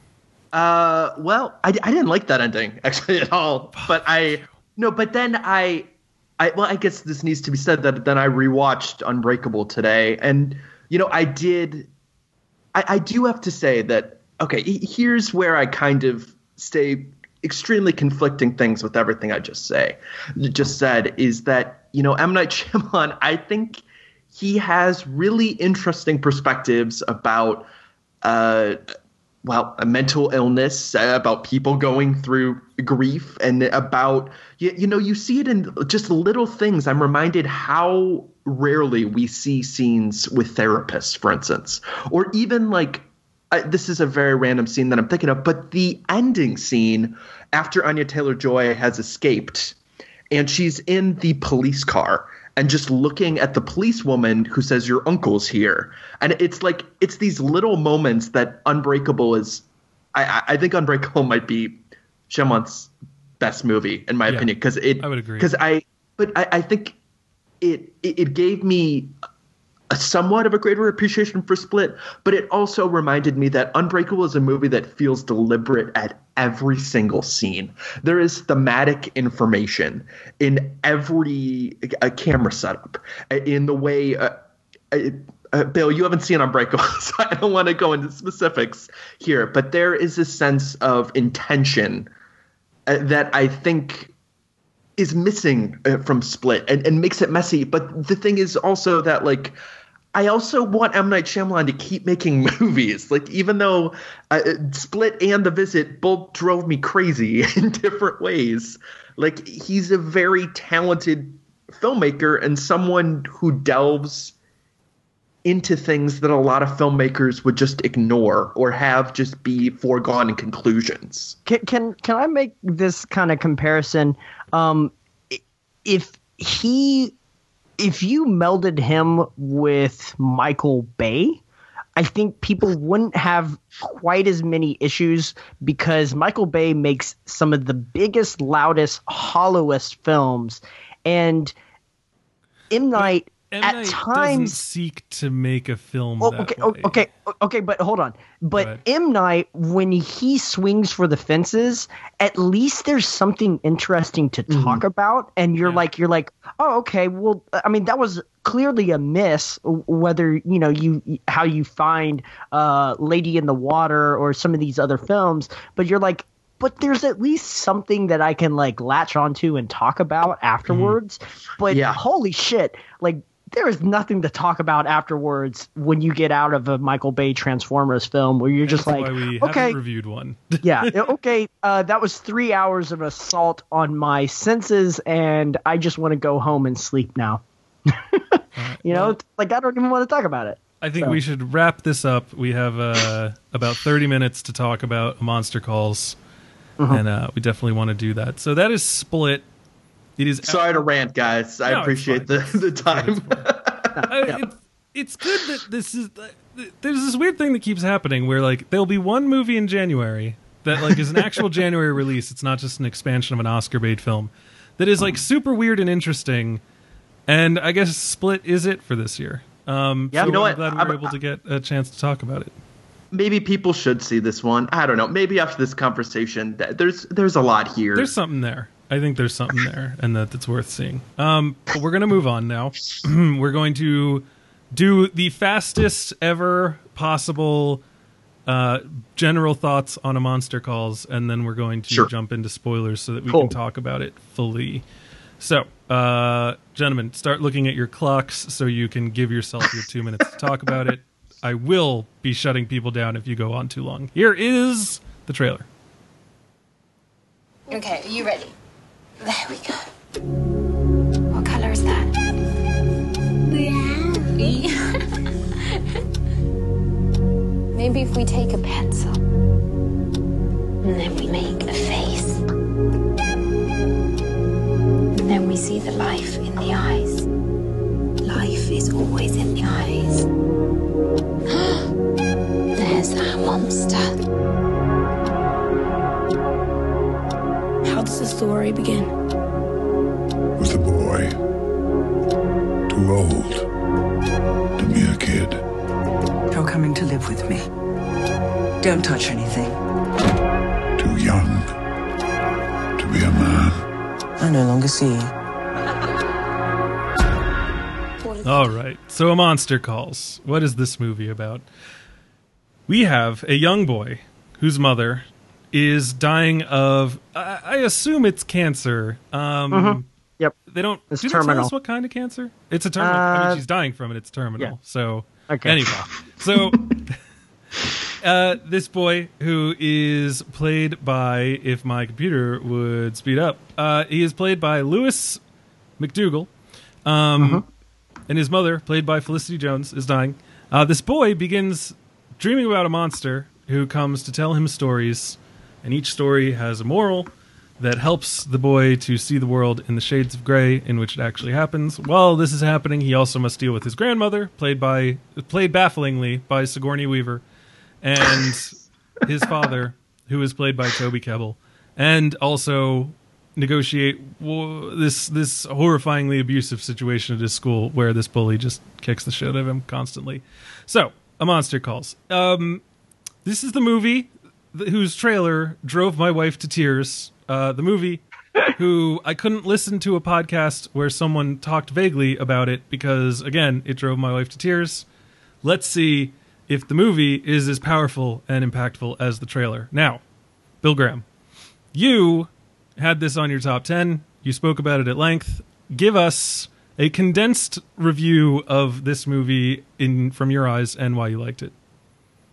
Well, I didn't like that ending actually at all, but then I guess this needs to be said that then I rewatched Unbreakable today, and I do have to say that, okay, here's where I kind of say extremely conflicting things with everything I just said, is that, M. Night Shyamalan, I think he has really interesting perspectives about, a mental illness, about people going through grief, and about, you see it in just little things. I'm reminded how rarely we see scenes with therapists, for instance, or even like, this is a very random scene that I'm thinking of, but the ending scene after Anya Taylor-Joy has escaped and she's in the police car and just looking at the policewoman who says, "Your uncle's here." And it's like, it's these little moments that Unbreakable is, I think Unbreakable might be Shyamalan's best movie, in my opinion. I would agree. I think it gave me somewhat of a greater appreciation for Split, but it also reminded me that Unbreakable is a movie that feels deliberate at every single scene. There is thematic information in every camera setup, in the way Bill, you haven't seen Unbreakable, so I don't want to go into specifics here, but there is a sense of intention that I think is missing from Split and makes it messy. But the thing is also that, like, I also want M. Night Shyamalan to keep making movies. Like, even though Split and The Visit both drove me crazy in different ways, like, he's a very talented filmmaker and someone who delves into things that a lot of filmmakers would just ignore or have just be foregone in conclusions. Can I make this kind of comparison? If he if you melded him with Michael Bay, I think people wouldn't have quite as many issues because Michael Bay makes some of the biggest, loudest, hollowest films, and M. Night M. at Night times doesn't seek to make a film. Okay, but hold on. But M. Night, when he swings for the fences, at least there's something interesting to talk about, and you're like, oh, okay, well, I mean, that was clearly a miss. Whether how you find Lady in the Water or some of these other films, but you're like, but there's at least something that I can like latch onto and talk about afterwards. But holy shit, like. There is nothing to talk about afterwards when you get out of a Michael Bay Transformers film where you're just That's like, why we okay, haven't reviewed one. that was 3 hours of assault on my senses, and I just want to go home and sleep now. Like I don't even want to talk about it. I think we should wrap this up. We have about 30 minutes to talk about Monster Calls, and we definitely want to do that. So that is Split. It is sorry to rant, guys. I appreciate the time. It's good that this is. There's this weird thing that keeps happening where like there'll be one movie in January that like is an actual January release. It's not just an expansion of an Oscar bait film that is like super weird and interesting. And I guess Split is it for this year. So you know I'm what? glad we were able to get a chance to talk about it. Maybe people should see this one. I don't know. Maybe after this conversation, there's a lot here. There's something there. I think there's something there, and that's worth seeing. But we're going to move on now. We're going to do the fastest ever possible general thoughts on a Monster Calls, and then we're going to jump into spoilers so that we can talk about it fully. So, gentlemen, start looking at your clocks so you can give yourself your 2 minutes to talk about it. I will be shutting people down if you go on too long. Here is the trailer. Okay, are you ready? There we go. What color is that? Maybe if we take a pencil And then we make a face. And then we see the life in the eyes. Life is always in the eyes. There's our monster. How does the story begin? With a boy, too old to be a kid. You're coming to live with me. Don't touch anything. Too young to be a man. I no longer see you. All right, so A Monster Calls. What is this movie about? We have a young boy whose mother is dying of, I assume it's cancer. Yep. They don't. It's do they terminal. tell us what kind of cancer? It's a terminal. I mean, she's dying from it. It's terminal. Yeah. So Okay. anyway, so this boy who is played by, if my computer would speed up, he is played by Lewis McDougall, and his mother, played by Felicity Jones, is dying. This boy begins dreaming about a monster who comes to tell him stories, and each story has a moral that helps the boy to see the world in the shades of gray in which it actually happens. While this is happening, he also must deal with his grandmother, played bafflingly by Sigourney Weaver, and his father, who is played by Toby Kebbell, and also negotiate this horrifyingly abusive situation at his school where this bully just kicks the shit out of him constantly. So, A Monster Calls. This is the movie whose trailer drove my wife to tears. The movie who I couldn't listen to a podcast where someone talked vaguely about it because, again, it drove my wife to tears. Let's see if the movie is as powerful and impactful as the trailer. Now, Bill Graham, you had this on your top 10. You spoke about it at length. Give us a condensed review of this movie from your eyes and why you liked it.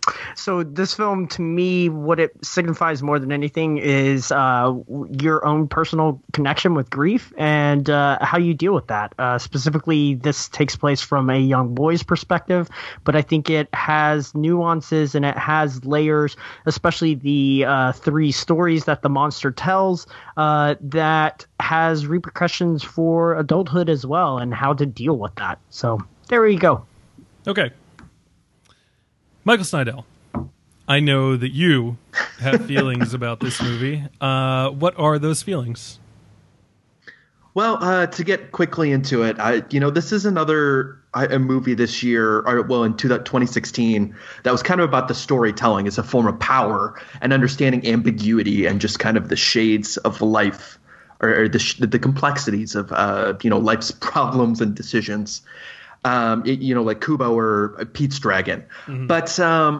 So this film, to me, what it signifies more than anything is your own personal connection with grief and how you deal with that. Specifically, this takes place from a young boy's perspective, but I think it has nuances and it has layers, especially the 3 stories that the monster tells that has repercussions for adulthood as well and how to deal with that. So there you go. Okay. Michael Snydell, I know that you have feelings about this movie. What are those feelings? Well, to get quickly into it, this is another a movie this year, in 2016, that was kind of about the storytelling as a form of power and understanding ambiguity and just kind of the shades of life or the complexities of life's problems and decisions. Like Kubo or Pete's Dragon. Mm-hmm. But,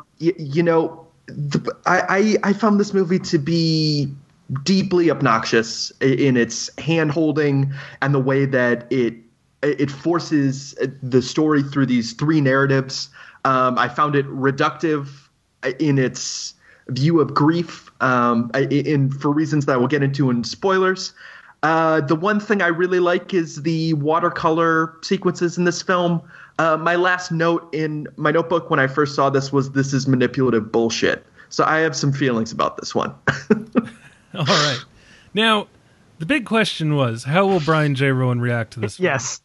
I found this movie to be deeply obnoxious in its hand-holding and the way that it forces the story through these 3 narratives. I found it reductive in its view of grief, for reasons that I will get into in spoilers. The one thing I really like is the watercolor sequences in this film. My last note in my notebook when I first saw this was, "This is manipulative bullshit." So I have some feelings about this one. All right. Now, the big question was, how will Brian J. Rowan react to this film? Yes.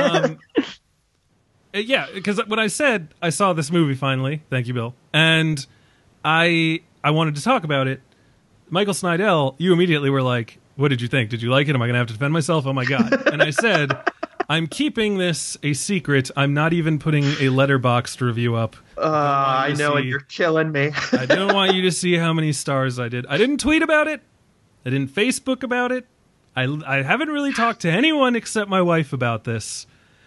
Yeah, because when I said I saw this movie finally, thank you, Bill, and I wanted to talk about it, Michael Snydell, you immediately were like, what did you think? Did you like it? Am I going to have to defend myself? Oh my God. And I said, I'm keeping this a secret. I'm not even putting a Letterboxd review up. I know, and you're killing me. I don't want you to see how many stars I did. I didn't tweet about it. I didn't Facebook about it. I haven't really talked to anyone except my wife about this.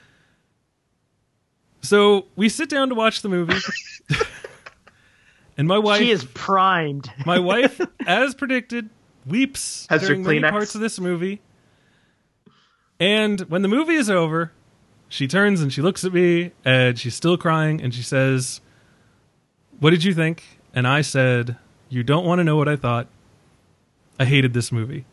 So we sit down to watch the movie. And my wife... She is primed. My wife, as predicted, weeps during many parts of this movie. And when the movie is over, she turns and she looks at me, and she's still crying, and she says, "What did you think?" And I said, "You don't want to know what I thought. I hated this movie."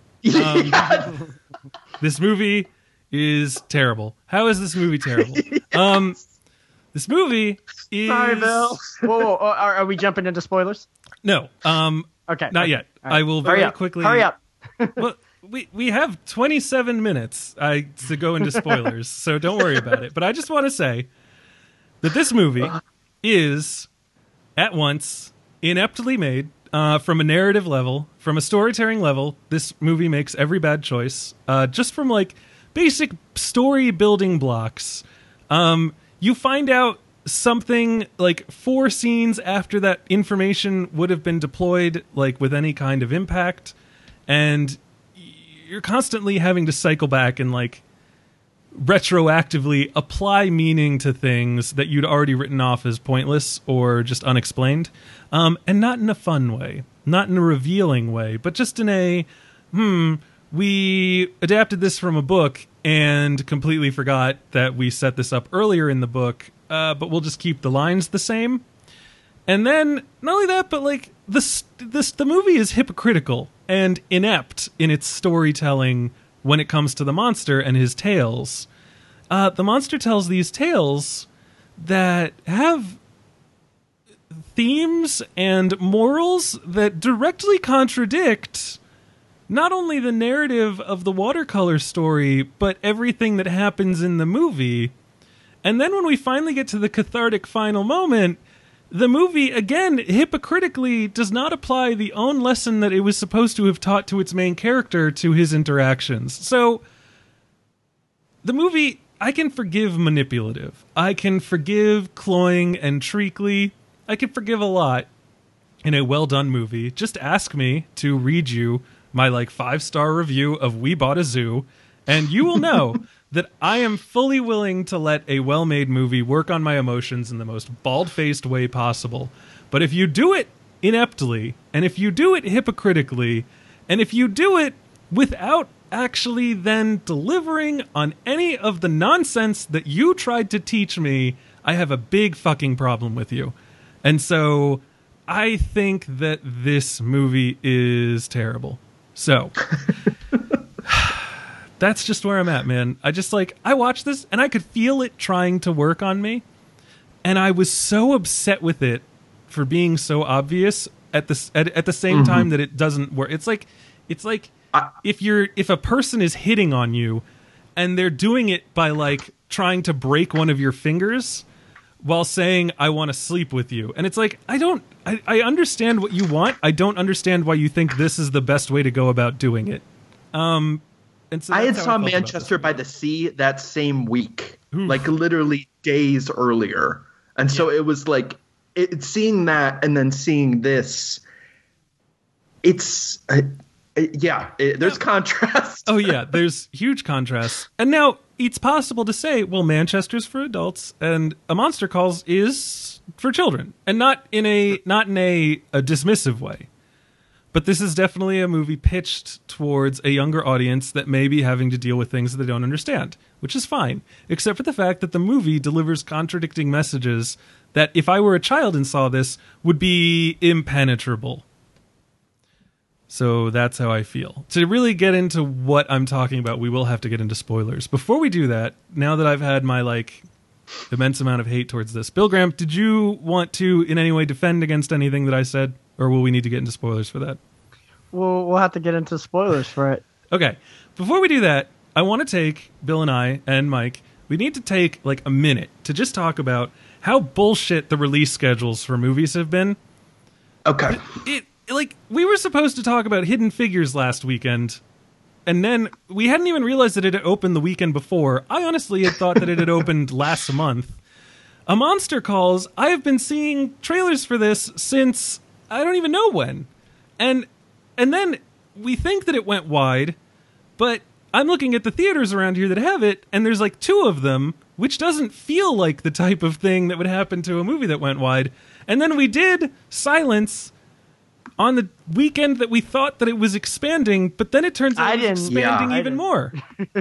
This movie is terrible. How is this movie terrible? This movie is... Sorry, Bill. Whoa, are we jumping into spoilers? No. Okay. Not yet. Right. I will very quickly... Hurry up. Well, we have 27 minutes to go into spoilers, so don't worry about it. But I just want to say that this movie is, at once, ineptly made from a narrative level, from a storytelling level. This movie makes every bad choice. Just from, like, basic story building blocks. You find out something like 4 scenes after that information would have been deployed, like with any kind of impact, and you're constantly having to cycle back and like retroactively apply meaning to things that you'd already written off as pointless or just unexplained, and not in a fun way, not in a revealing way, but just in a we adapted this from a book and completely forgot that we set this up earlier in the book, but we'll just keep the lines the same. And then, not only that, but like the movie is hypocritical and inept in its storytelling when it comes to the monster and his tales. The monster tells these tales that have themes and morals that directly contradict not only the narrative of the watercolor story, but everything that happens in the movie. And then when we finally get to the cathartic final moment, the movie, again, hypocritically does not apply the own lesson that it was supposed to have taught to its main character to his interactions. So, the movie, I can forgive manipulative. I can forgive cloying and treacly. I can forgive a lot in a well-done movie. Just ask me to read you my, 5-star review of We Bought a Zoo, and you will know that I am fully willing to let a well-made movie work on my emotions in the most bald-faced way possible. But if you do it ineptly, and if you do it hypocritically, and if you do it without actually then delivering on any of the nonsense that you tried to teach me, I have a big fucking problem with you. And so I think that this movie is terrible. So that's just where I'm at, man. I watched this and I could feel it trying to work on me. And I was so upset with it for being so obvious at the same time that it doesn't work. It's like if a person is hitting on you and they're doing it by like trying to break one of your fingers while saying, I want to sleep with you. And it's like, I understand what you want. I don't understand why you think this is the best way to go about doing it. And so I had saw Manchester by the Sea that same week, like literally days earlier. And so it was like, seeing that and then seeing this, there's contrast. Oh yeah, there's huge contrast. And now it's possible to say, well, Manchester's for adults and A Monster Calls is for children, and not in a dismissive way. But this is definitely a movie pitched towards a younger audience that may be having to deal with things that they don't understand, which is fine, except for the fact that the movie delivers contradicting messages that if I were a child and saw this would be impenetrable. So that's how I feel. To really get into what I'm talking about, we will have to get into spoilers. Before we do that, now that I've had my immense amount of hate towards this, Bill Graham, did you want to in any way defend against anything that I said? Or will we need to get into spoilers for that? We'll have to get into spoilers for it. Okay. Before we do that, I want to take, Bill and I and Mike, we need to take like a minute to just talk about how bullshit the release schedules for movies have been. Okay. We were supposed to talk about Hidden Figures last weekend, and then we hadn't even realized that it had opened the weekend before. I honestly had thought that it had opened last month. A Monster Calls, I have been seeing trailers for this since I don't even know when. And then we think that it went wide, but I'm looking at the theaters around here that have it, and there's like 2 of them, which doesn't feel like the type of thing that would happen to a movie that went wide. And then we did Silence on the weekend that we thought that it was expanding, but then it turns out it was expanding even more.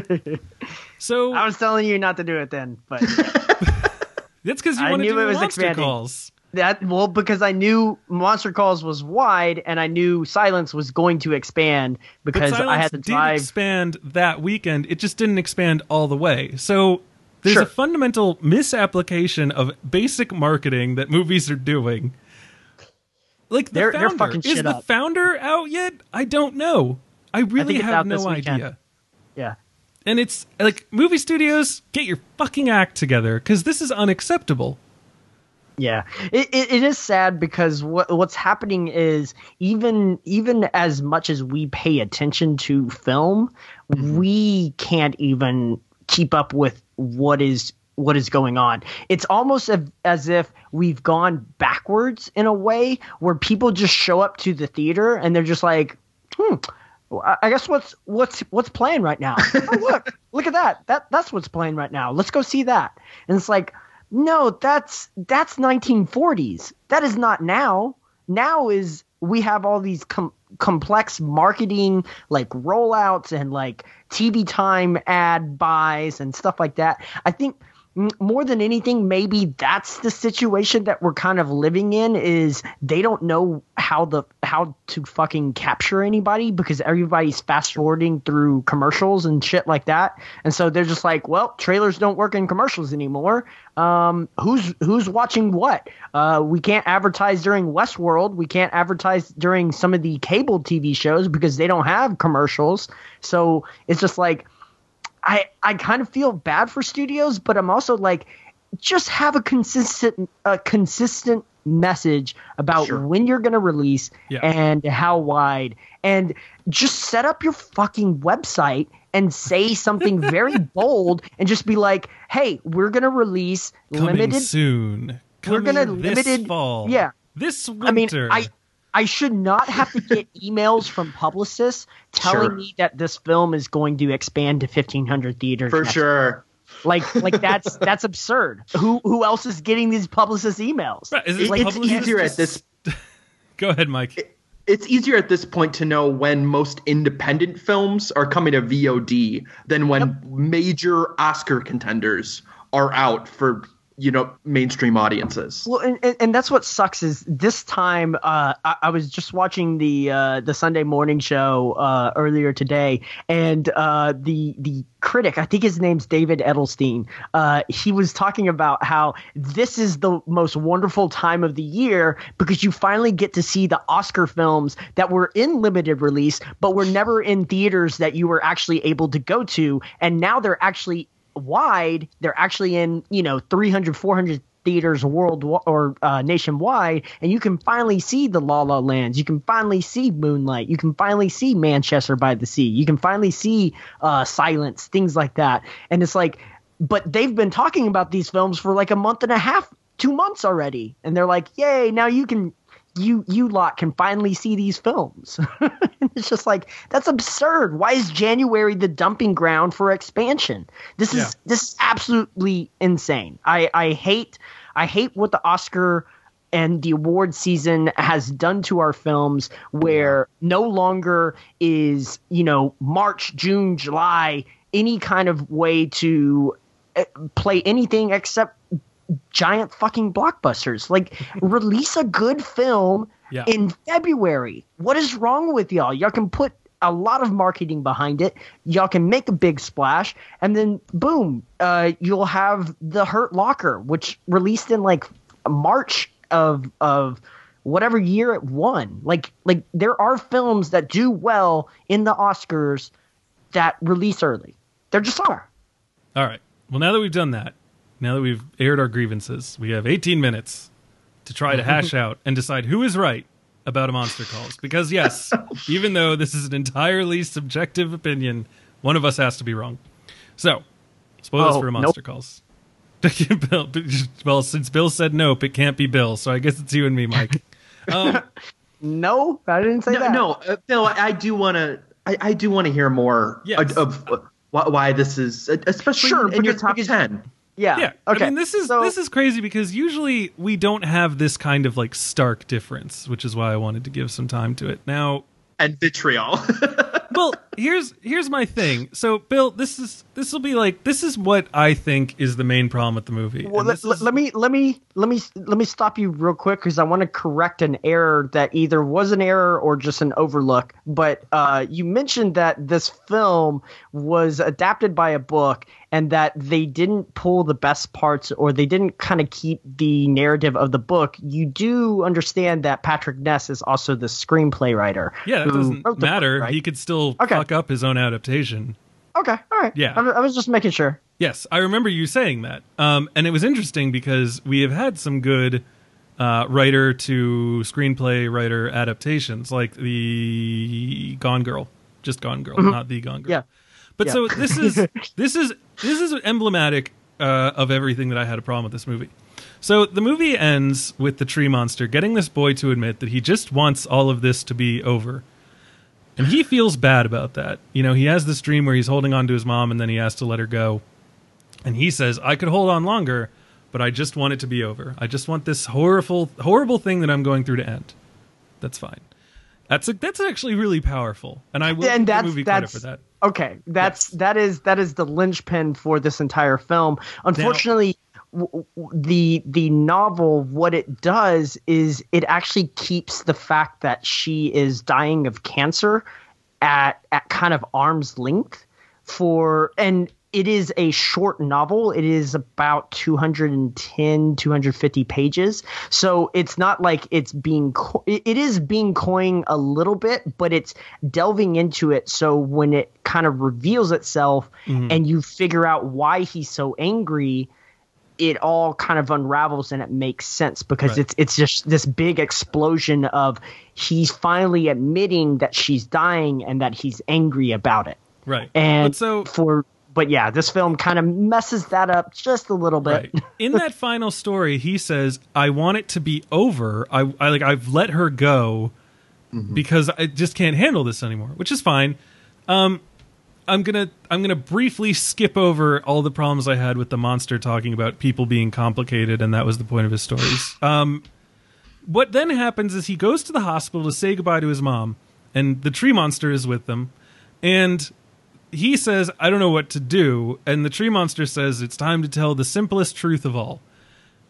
So I was telling you not to do it then, but that's because you wanted to do Monster Calls. Because I knew Monster Calls was wide, and I knew Silence was going to expand because I had to drive. Did expand that weekend. It just didn't expand all the way. So there's a fundamental misapplication of basic marketing that movies are doing. Like they're fucking shit up. Is the Founder out yet? I don't know. I really have no idea. Yeah. And it's like, movie studios, get your fucking act together, because this is unacceptable. Yeah, it is sad because what's happening is even as much as we pay attention to film, we can't even keep up with what is going on. It's almost as if we've gone backwards in a way where people just show up to the theater and they're just like, I guess what's playing right now? Oh, look at that. That's what's playing right now. Let's go see that. And it's like, no, that's 1940s. That is not now. Now is we have all these complex marketing like rollouts and like TV time ad buys and stuff like that. I think more than anything, maybe that's the situation that we're kind of living in, is they don't know how to fucking capture anybody because everybody's fast forwarding through commercials and shit like that. And so they're just like, well, trailers don't work in commercials anymore. Who's watching what? We can't advertise during Westworld. We can't advertise during some of the cable TV shows because they don't have commercials. So it's just like, I kind of feel bad for studios, but I'm also like, just have a consistent message about when you're going to release and how wide, and just set up your fucking website and say something very bold and just be like, hey, we're going to release limited soon. We're going to limited fall. Yeah. This winter. I mean, I should not have to get emails from publicists telling me that this film is going to expand to 1,500 theaters. For sure. Like that's absurd. Who else is getting these publicist emails? Right. It's easier at this. Go ahead, Mike. It's easier at this point to know when most independent films are coming to VOD than when major Oscar contenders are out for mainstream audiences. Well, and that's what sucks is this time. I was just watching the Sunday morning show earlier today, and the critic, I think his name's David Edelstein. He was talking about how this is the most wonderful time of the year because you finally get to see the Oscar films that were in limited release, but were never in theaters that you were actually able to go to, and now they're actually wide. They're actually in 300, 400 theaters nationwide, and you can finally see the La La Lands. You can finally see Moonlight. You can finally see Manchester by the Sea. You can finally see Silence, things like that. And it's like, but they've been talking about these films for like a month and a half, 2 months already, and they're like, yay, now you lot can finally see these films. It's just like, that's absurd. Why is January the dumping ground for expansion? This is absolutely insane. I hate what the Oscar and the award season has done to our films, where no longer is, March, June, July, any kind of way to play anything except giant fucking blockbusters. Like, release a good film in February. What is wrong with y'all? Y'all can put a lot of marketing behind it. Y'all can make a big splash, and then boom, you'll have The Hurt Locker, which released in like March of whatever year it won. Like there are films that do well in the Oscars that release early. There just are. All right. Well, now that we've done that, now that we've aired our grievances, we have 18 minutes to try to hash out and decide who is right about A Monster Calls. Because, yes, even though this is an entirely subjective opinion, one of us has to be wrong. So, spoilers for A Monster Calls. Bill, well, since Bill said nope, it can't be Bill, so I guess it's you and me, Mike. No, I didn't say that. No, Bill, I do want to hear more of why this is, especially in your top 10. Yeah. Okay. I mean, this is crazy because usually we don't have this kind of like stark difference, which is why I wanted to give some time to it. Now, and vitriol. Well, here's my thing. So, Bill, this is what I think is the main problem with the movie. Well, let me stop you real quick because I want to correct an error that either was an error or just an overlook. But you mentioned that this film was adapted by a book and that they didn't pull the best parts, or they didn't kind of keep the narrative of the book. You do understand that Patrick Ness is also the screenplay writer. Yeah, that doesn't matter. Book, right? He could still fuck up his own adaptation. Okay, all right. Yeah. I was just making sure. Yes, I remember you saying that. And it was interesting because we have had some good writer to screenplay writer adaptations, like the Gone Girl. Just Gone Girl, not the Gone Girl. Yeah. But so this is emblematic of everything that I had a problem with this movie. So the movie ends with the tree monster getting this boy to admit that he just wants all of this to be over. And he feels bad about that. You know, he has this dream where he's holding on to his mom and then he has to let her go. And he says, I could hold on longer, but I just want it to be over. I just want this horrible thing that I'm going through to end. That's fine. That's actually really powerful. And I will give the movie credit for that. Okay, that is the linchpin for this entire film. Unfortunately, the novel, what it does is it actually keeps the fact that she is dying of cancer at kind of arm's length and it is a short novel. It is about 250 pages. So it's not like it's it is being coying a little bit, but it's delving into it. So when it kind of reveals itself and you figure out why he's so angry, it all kind of unravels and it makes sense because it's just this big explosion of he's finally admitting that she's dying and that he's angry about it. Right. And But yeah, this film kind of messes that up just a little bit. Right. In that final story, he says, "I want it to be over. I've let her go because I just can't handle this anymore," which is fine. I'm gonna briefly skip over all the problems I had with the monster talking about people being complicated, and that was the point of his stories. What then happens is he goes to the hospital to say goodbye to his mom, and the tree monster is with them, and he says, I don't know what to do. And the tree monster says, it's time to tell the simplest truth of all.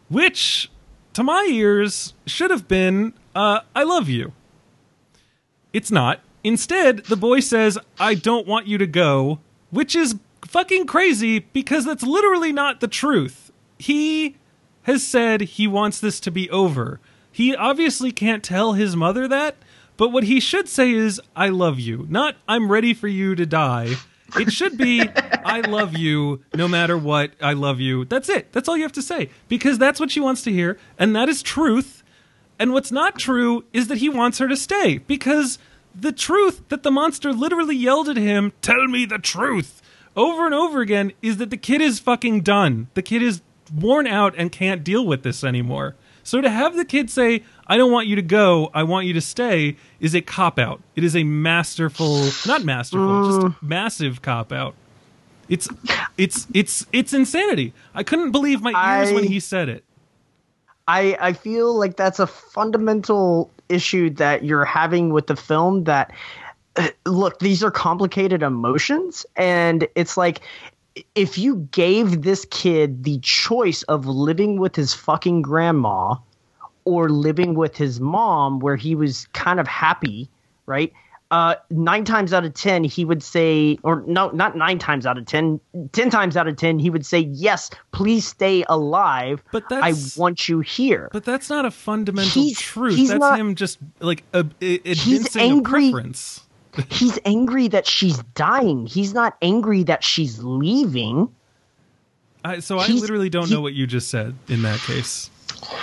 which, to my ears, should have been, I love you. It's not. Instead, the boy says, I don't want you to go, which is fucking crazy because that's literally not the truth. He has said he wants this to be over. He obviously can't tell his mother that, but what he should say is, I love you. Not, I'm ready for you to die. It should be, I love you, no matter what, I love you. That's it. That's all you have to say. Because that's what she wants to hear, and that is truth. And what's not true is that he wants her to stay, because the truth that the monster literally yelled at him, tell me the truth, over and over again, is that the kid is fucking done. The kid is worn out and can't deal with this anymore. So to have the kid say, I don't want you to go, I want you to stay, is a cop-out. It is a not masterful, just massive cop-out. It's insanity. I couldn't believe my ears when he said it. I feel like that's a fundamental issue that you're having with the film, that, look, these are complicated emotions, and it's like, if you gave this kid the choice of living with his fucking grandma or living with his mom where he was kind of happy, right? 9 times out of 10, he would say, or no, not 9 times out of 10, 10 times out of 10, he would say, yes, please stay alive. But I want you here. But that's not a fundamental truth. That's him just like advancing a preference. He's angry that she's dying. He's not angry that she's leaving. I literally don't know what you just said in that case.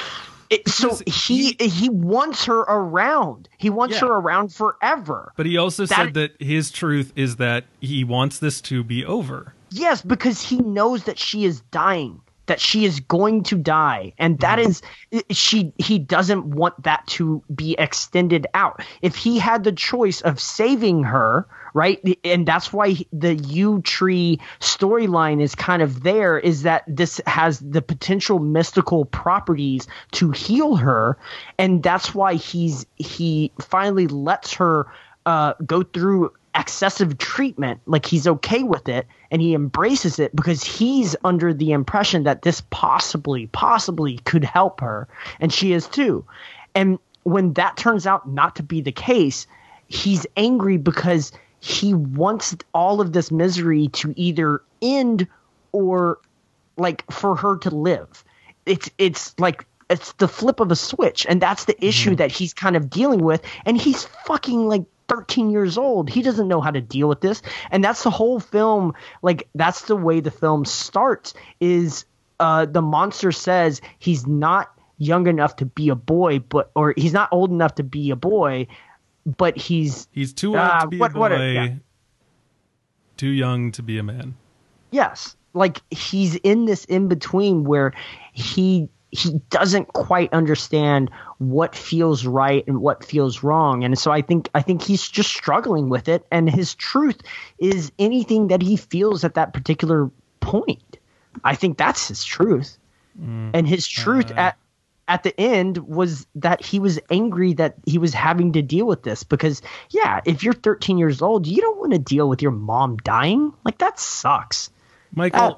He wants her around. He wants her around forever. But he also said that his truth is that he wants this to be over. Yes, because he knows that she is dying, that she is going to die, and that is he doesn't want that to be extended out. If he had the choice of saving her, right, and that's why the U Tree storyline is kind of there, is that this has the potential mystical properties to heal her, and that's why he finally lets her go through excessive treatment, like he's okay with it and he embraces it because he's under the impression that this possibly could help her, and she is too. And when that turns out not to be the case, he's angry because he wants all of this misery to either end or like for her to live. It's like it's the flip of a switch, and that's the issue that he's kind of dealing with, and he's fucking like 13 years old. He doesn't know how to deal with this, and that's the whole film. Like, that's the way the film starts, is the monster says he's not young enough to be a boy, or he's not old enough to be a boy, but he's too old to be a boy, too young to be a man. Yes, like he's in this in between where he doesn't quite understand what feels right and what feels wrong. And so I think he's just struggling with it. And his truth is anything that he feels at that particular point. I think that's his truth. And his truth at the end was that he was angry that he was having to deal with this, because if you're 13 years old, you don't want to deal with your mom dying. Like, that sucks. Michael,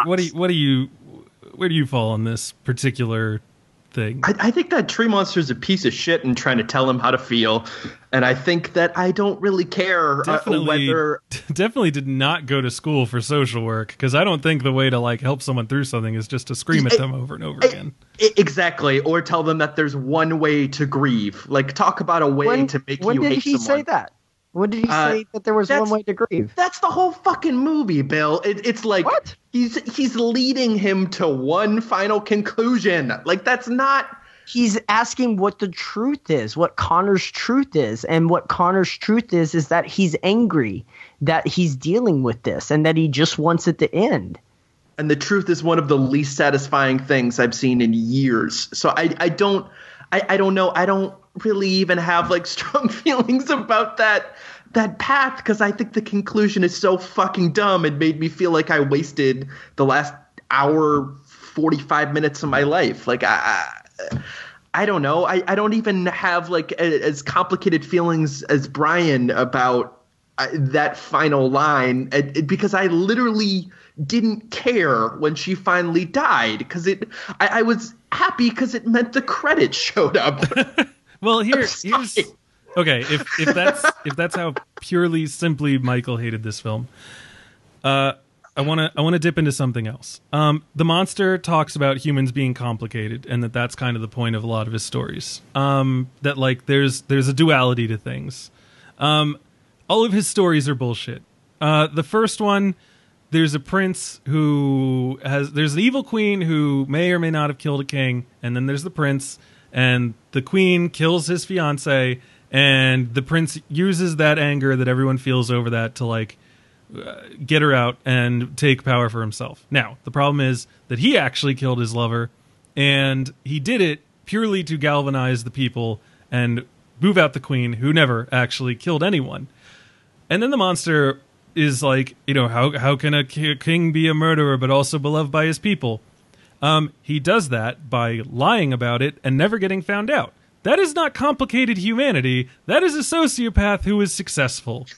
where do you fall on this particular thing? I think that tree monster is a piece of shit and trying to tell him how to feel. And I think that I don't really care whether... Definitely did not go to school for social work, because I don't think the way to like help someone through something is just to scream at them over and over again. Exactly. Or tell them that there's one way to grieve. Like, talk about a way to make you hate someone. When did he say that? When did he say that there was one way to grieve? That's the whole fucking movie, Bill. It's like, what? He's leading him to one final conclusion. Like, that's not... He's asking what the truth is, what Connor's truth is. And what Connor's truth is that he's angry, that he's dealing with this, and that he just wants it to end. And the truth is one of the least satisfying things I've seen in years. So I don't know. I don't really even have like strong feelings about that path, because I think the conclusion is so fucking dumb. It made me feel like I wasted the last hour 45 minutes of my life. Like, I don't know. I don't even have like as complicated feelings as Brian about that final line, because I literally didn't care when she finally died, because I was happy because it meant the credits showed up. Well, here's okay. If that's how purely simply Michael hated this film, I want to dip into something else. The monster talks about humans being complicated, and that's kind of the point of a lot of his stories. That like there's a duality to things. All of his stories are bullshit. The first one, there's a prince there's an evil queen who may or may not have killed a king, and then there's the prince, and the queen kills his fiance, and the prince uses that anger that everyone feels over that to like get her out and take power for himself. Now, the problem is that he actually killed his lover, and he did it purely to galvanize the people and move out the queen, who never actually killed anyone. And then the monster is like, how can a king be a murderer but also beloved by his people? He does that by lying about it and never getting found out. That is not complicated humanity. That is a sociopath who is successful.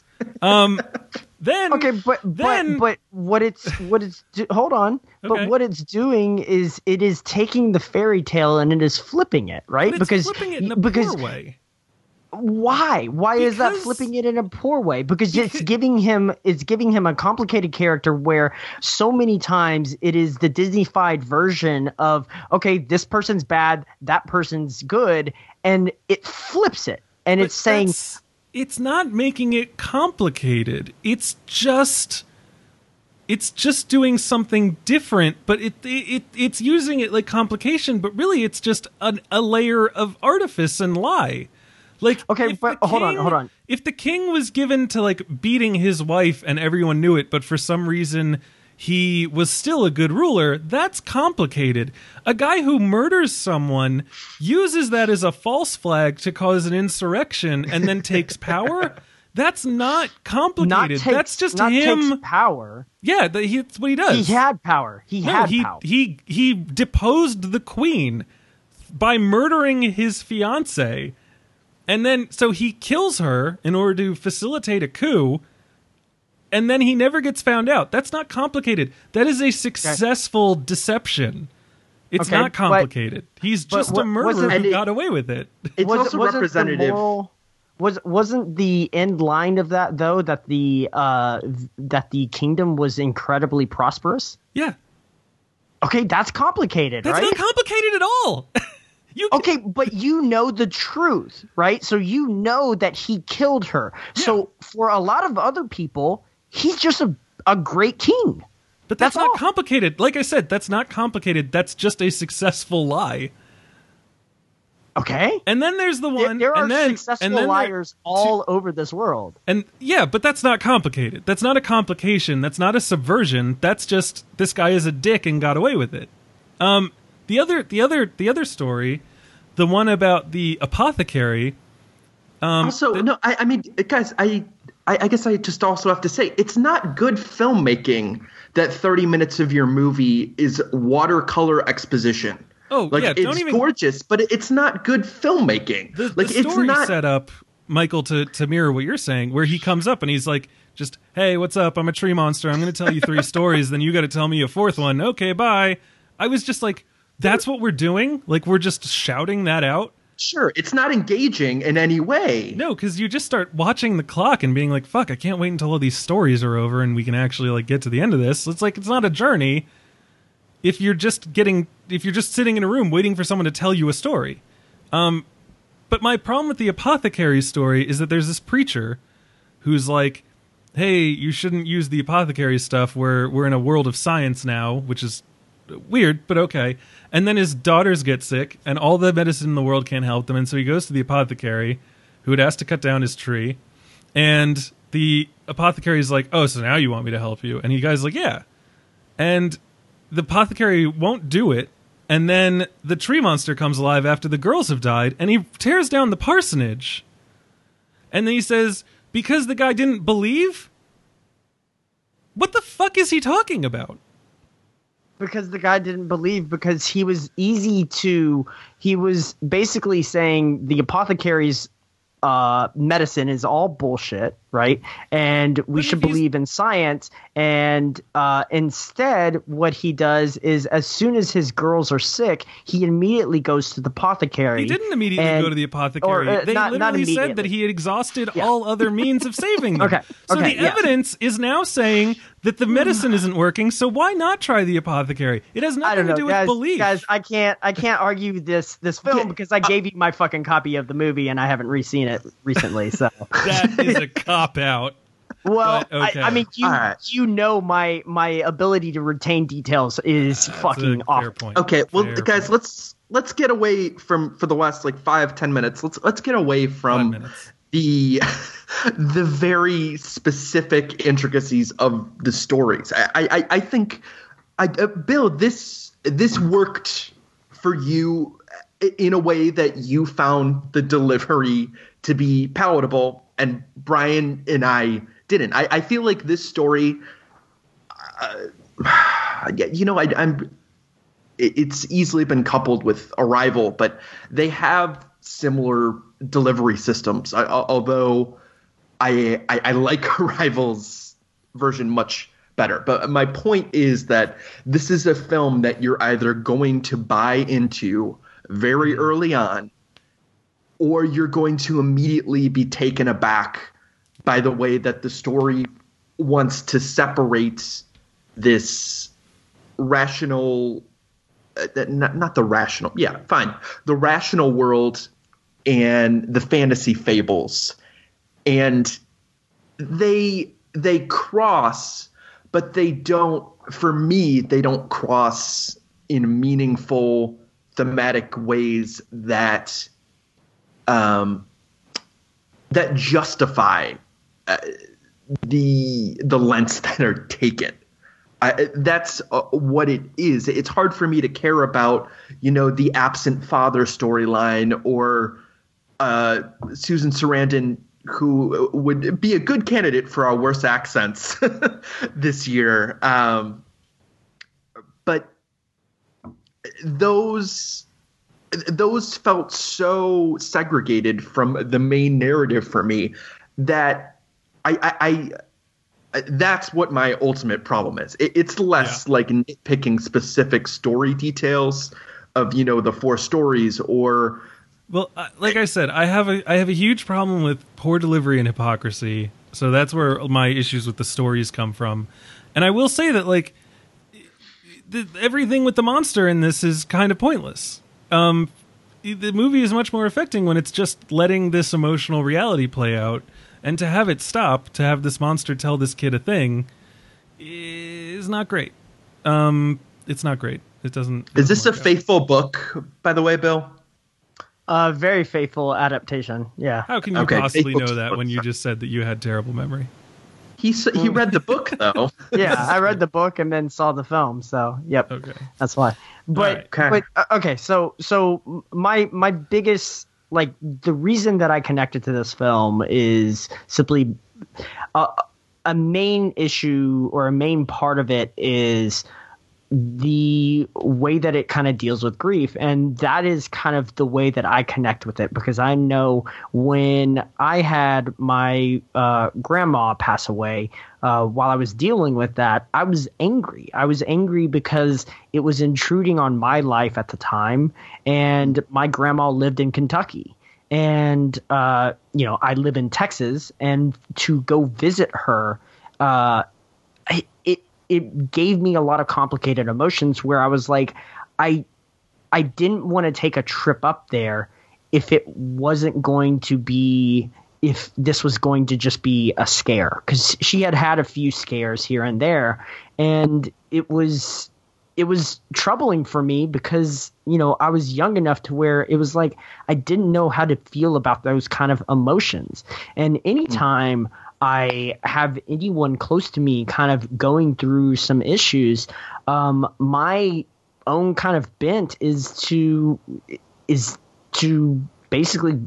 Then okay, but what it's hold on. Okay. But what it's doing is it is taking the fairy tale and it is flipping it, right? But it's flipping it in a poor way. Why? Why is that flipping it in a poor way? Because it's giving him a complicated character where so many times it is the Disney-fied version of, okay, this person's bad, that person's good, and it flips it. And it's saying it's not making it complicated. It's just doing something different, but it's using it like complication, but really it's just a layer of artifice and lie. Like, okay, but hold on. If the king was given to like beating his wife and everyone knew it, but for some reason he was still a good ruler, that's complicated. A guy who murders someone uses that as a false flag to cause an insurrection and then takes power. That's not complicated. That's just him. Takes power. Yeah, that's what he does. He had power. He deposed the queen by murdering his fiance. And then, so he kills her in order to facilitate a coup, and then he never gets found out. That's not complicated. That is a successful deception. It's not complicated. He's just a murderer who got away with it. It's also representative. Wasn't the end line of that, though, that the kingdom was incredibly prosperous? Yeah. Okay, that's complicated, right? That's not complicated at all. Okay, but you know the truth, right? So you know that he killed her. Yeah. So for a lot of other people, he's just a great king. But that's not complicated. Like I said, that's not complicated. That's just a successful lie. Okay. And then there's the one... There are successful liars all over this world. And yeah, but that's not complicated. That's not a complication. That's not a subversion. That's just, this guy is a dick and got away with it. The other story, the one about the apothecary. I mean, guys, I guess I just also have to say, it's not good filmmaking that 30 minutes of your movie is watercolor exposition. Oh, like, yeah, it's gorgeous, but it's not good filmmaking. The story set up, Michael, to mirror what you're saying, where he comes up and he's like, just, hey, what's up? I'm a tree monster. I'm going to tell you 3 stories. Then you got to tell me a 4th one. Okay, bye. I was just like, that's what we're doing? Like, we're just shouting that out? Sure, it's not engaging in any way. No, because you just start watching the clock and being like, fuck, I can't wait until all these stories are over and we can actually like get to the end of this. It's like, it's not a journey if you're just sitting in a room waiting for someone to tell you a story. But my problem with the apothecary story is that there's this preacher who's like, hey, you shouldn't use the apothecary stuff. We're in a world of science now, which is weird, but okay. And then his daughters get sick, and all the medicine in the world can't help them, and so he goes to the apothecary, who had asked to cut down his tree, and the apothecary's like, oh, so now you want me to help you? And the guy's like, yeah. And the apothecary won't do it, and then the tree monster comes alive after the girls have died, and he tears down the parsonage. And then he says, because the guy didn't believe? What the fuck is he talking about? Because the guy didn't believe, because he was basically saying the apothecary's medicine is all bullshit, right? And we should believe in science. And instead, what he does is, as soon as his girls are sick, he immediately goes to the apothecary. He didn't immediately go to the apothecary. They literally said that he had exhausted all other means of saving them. So the evidence is now saying that the medicine isn't working, so why not try the apothecary? It has nothing to do with belief. Guys, I can't argue this film because I gave you my fucking copy of the movie and I haven't re-seen it recently. So that is a cop out. Well, okay. I mean, you know, my ability to retain details is fucking awful. Point. Okay, well, guys, let's get away from, for the last like 5-10 minutes. Let's get away from the very specific intricacies of the stories. I think, Bill, this worked for you in a way that you found the delivery to be palatable, and Brian and I didn't. I feel like this story, it's easily been coupled with Arrival, but they have similar delivery systems. Although I like Arrival's version much better. But my point is that this is a film that you're either going to buy into very early on, or you're going to immediately be taken aback by the way that the story wants to separate this rational, not the rational, the rational world and the fantasy fables. And they cross, but they don't cross in meaningful thematic ways that that justify the lengths that are taken. That's what it is. It's hard for me to care about, the absent father storyline, or Susan Sarandon, who would be a good candidate for our worst accents this year. But those felt so segregated from the main narrative for me that I that's what my ultimate problem is. It's less like nitpicking specific story details of, the 4 stories, or. Well, like I said, I have a huge problem with poor delivery and hypocrisy. So that's where my issues with the stories come from. And I will say that, like, everything with the monster in this is kind of pointless. The movie is much more affecting when it's just letting this emotional reality play out. And to have it stop, to have this monster tell this kid a thing, is not great. It's not great. It doesn't. Is this a faithful book, by the way, Bill? Very faithful adaptation. Yeah. How can you possibly know that when you just said that you had terrible memory? He read the book, though. Yeah, I read the book and then saw the film. So, yep. Okay. That's why. But So my biggest, like, the reason that I connected to this film is simply a main issue, or a main part of it is the way that it kind of deals with grief. And that is kind of the way that I connect with it, because I know when I had my grandma pass away, while I was dealing with that, I was angry. I was angry because it was intruding on my life at the time. And my grandma lived in Kentucky. And, I live in Texas. And to go visit her, it gave me a lot of complicated emotions, where I was like, I didn't want to take a trip up there if this was going to just be a scare, because she had a few scares here and there, and it was troubling for me because, I was young enough to where it was like I didn't know how to feel about those kind of emotions. And anytime I have anyone close to me kind of going through some issues, my own kind of bent is to basically,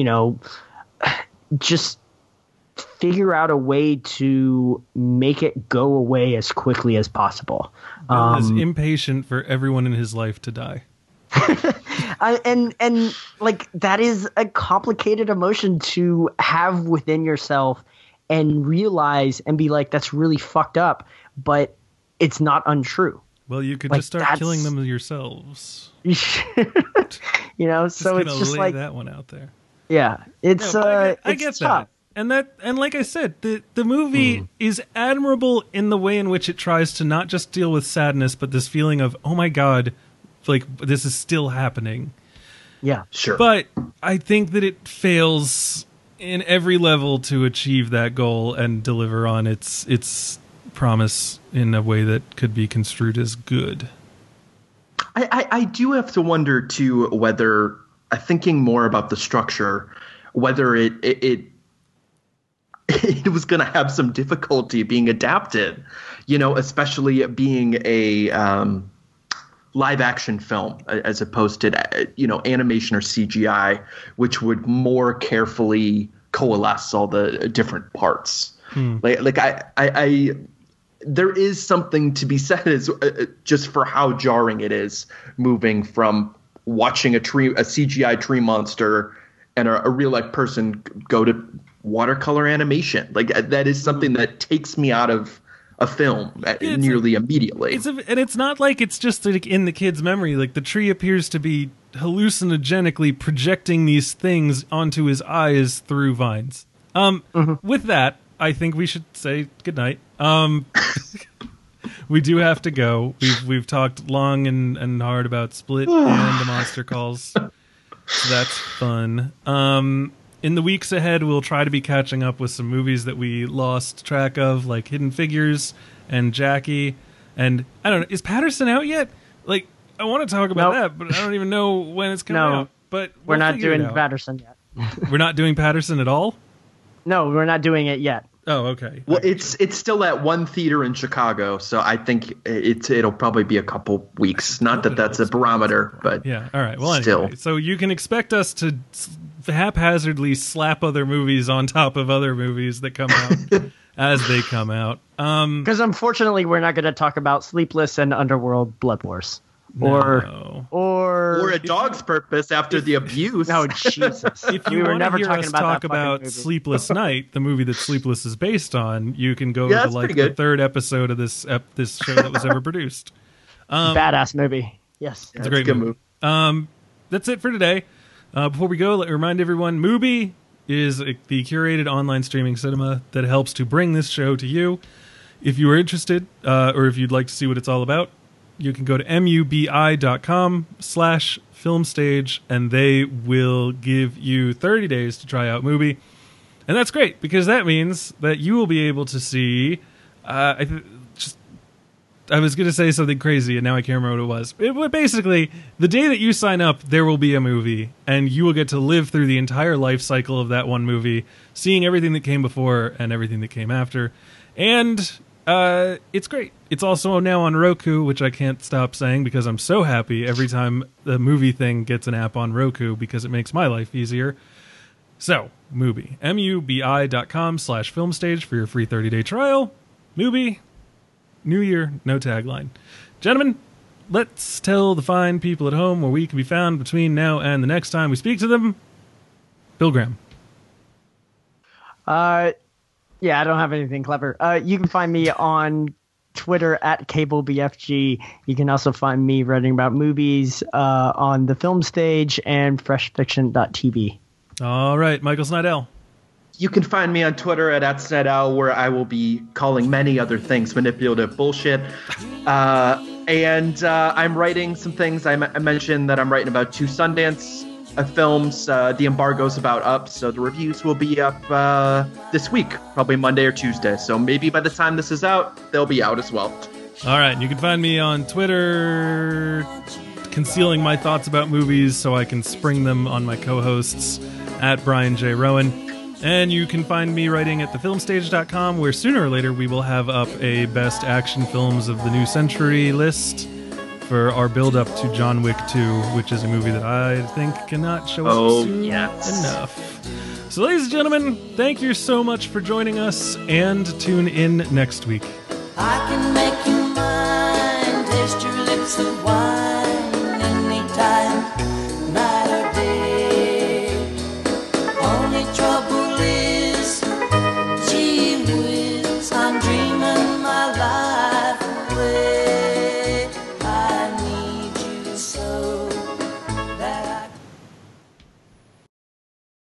just figure out a way to make it go away as quickly as possible. Bill is impatient for everyone in his life to die. and like that is a complicated emotion to have within yourself and realize and be like, that's really fucked up, but it's not untrue. Well, you could Like, just start that's- killing them yourselves. You know, so Just it's gonna just lay like, that one out there. yeah, it's No, but I it's get tough. that. And like I said, the movie is admirable in the way in which it tries to not just deal with sadness, but this feeling of, oh my God, like this is still happening. Yeah, Sure. But I think that it fails in every level to achieve that goal and deliver on its promise in a way that could be construed as good. I do have to wonder too whether, thinking more about the structure, whether it was going to have some difficulty being adapted, you know, especially it being a live action film as opposed to, you know, animation or CGI, which would more carefully coalesce all the different parts. Like I there is something to be said as just for how jarring it is moving from watching a CGI tree monster and a real life person go to watercolor animation. Like that is something that takes me out of a film nearly immediately. And it's not like it's just like in the kid's memory. Like the tree appears to be hallucinogenically projecting these things onto his eyes through vines. With that, I think we should say goodnight. We do have to go. We've talked long and hard about Split and the Monster Calls. So that's fun. In the weeks ahead, we'll try to be catching up with some movies that we lost track of, like Hidden Figures and Jackie. And I don't know, is Patterson out yet? Like, I want to talk about that, but I don't even know when it's coming out. But we're not figure it doing out. Patterson yet. We're not doing Patterson at all? No, we're not doing it yet. Oh, okay. Well, it's still at one theater in Chicago, so I think it'll probably be a couple weeks. Not that that's a barometer, but yeah. All right. Well, still. anyway, so you can expect us to haphazardly slap other movies on top of other movies that come out as they come out. Because unfortunately, we're not going to talk about Sleepless and Underworld Blood Wars. No. Or A Dog's Purpose after the abuse. No, Jesus. If you we were want to never hear talking us about talk that fucking about movie. Sleepless Night, the movie that Sleepless is based on, you can go Yeah, to that's like pretty the good. third episode of this show that was ever produced. Badass movie. Yes. It's a great good movie. That's it for today. Before we go, let me remind everyone, Mubi is the curated online streaming cinema that helps to bring this show to you. If you are interested, or if you'd like to see what it's all about, you can go to mubi.com/filmstage, and they will give you 30 days to try out Mubi. And that's great, because that means that you will be able to see... I was going to say something crazy, and now I can't remember what it was. Basically, the day that you sign up, there will be a movie, and you will get to live through the entire life cycle of that one movie, seeing everything that came before and everything that came after. And it's great. It's also now on Roku, which I can't stop saying because I'm so happy every time the movie thing gets an app on Roku because it makes my life easier. So, Mubi. mubi.com/filmstage for your free 30-day trial. Mubi. New year, no tagline. Gentlemen, let's tell the fine people at home where we can be found between now and the next time we speak to them. Bill Graham. Yeah, I don't have anything clever. You can find me on Twitter at CableBFG. You can also find me writing about movies on the Film Stage and FreshFiction.tv. All right, Michael Snydell. You can find me on Twitter at @Snedell, where I will be calling many other things manipulative bullshit. And I'm writing some things. I mentioned that I'm writing about 2 Sundance films. The embargo's about up, so the reviews will be up this week, probably Monday or Tuesday. So maybe by the time this is out, they'll be out as well. All right, you can find me on Twitter, concealing my thoughts about movies so I can spring them on my co-hosts at Brian J. Rowan. And you can find me writing at thefilmstage.com, where sooner or later we will have up a best action films of the new century list for our build-up to John Wick 2, which is a movie that I think cannot show up soon enough. So, ladies and gentlemen, thank you so much for joining us, and tune in next week. I can make you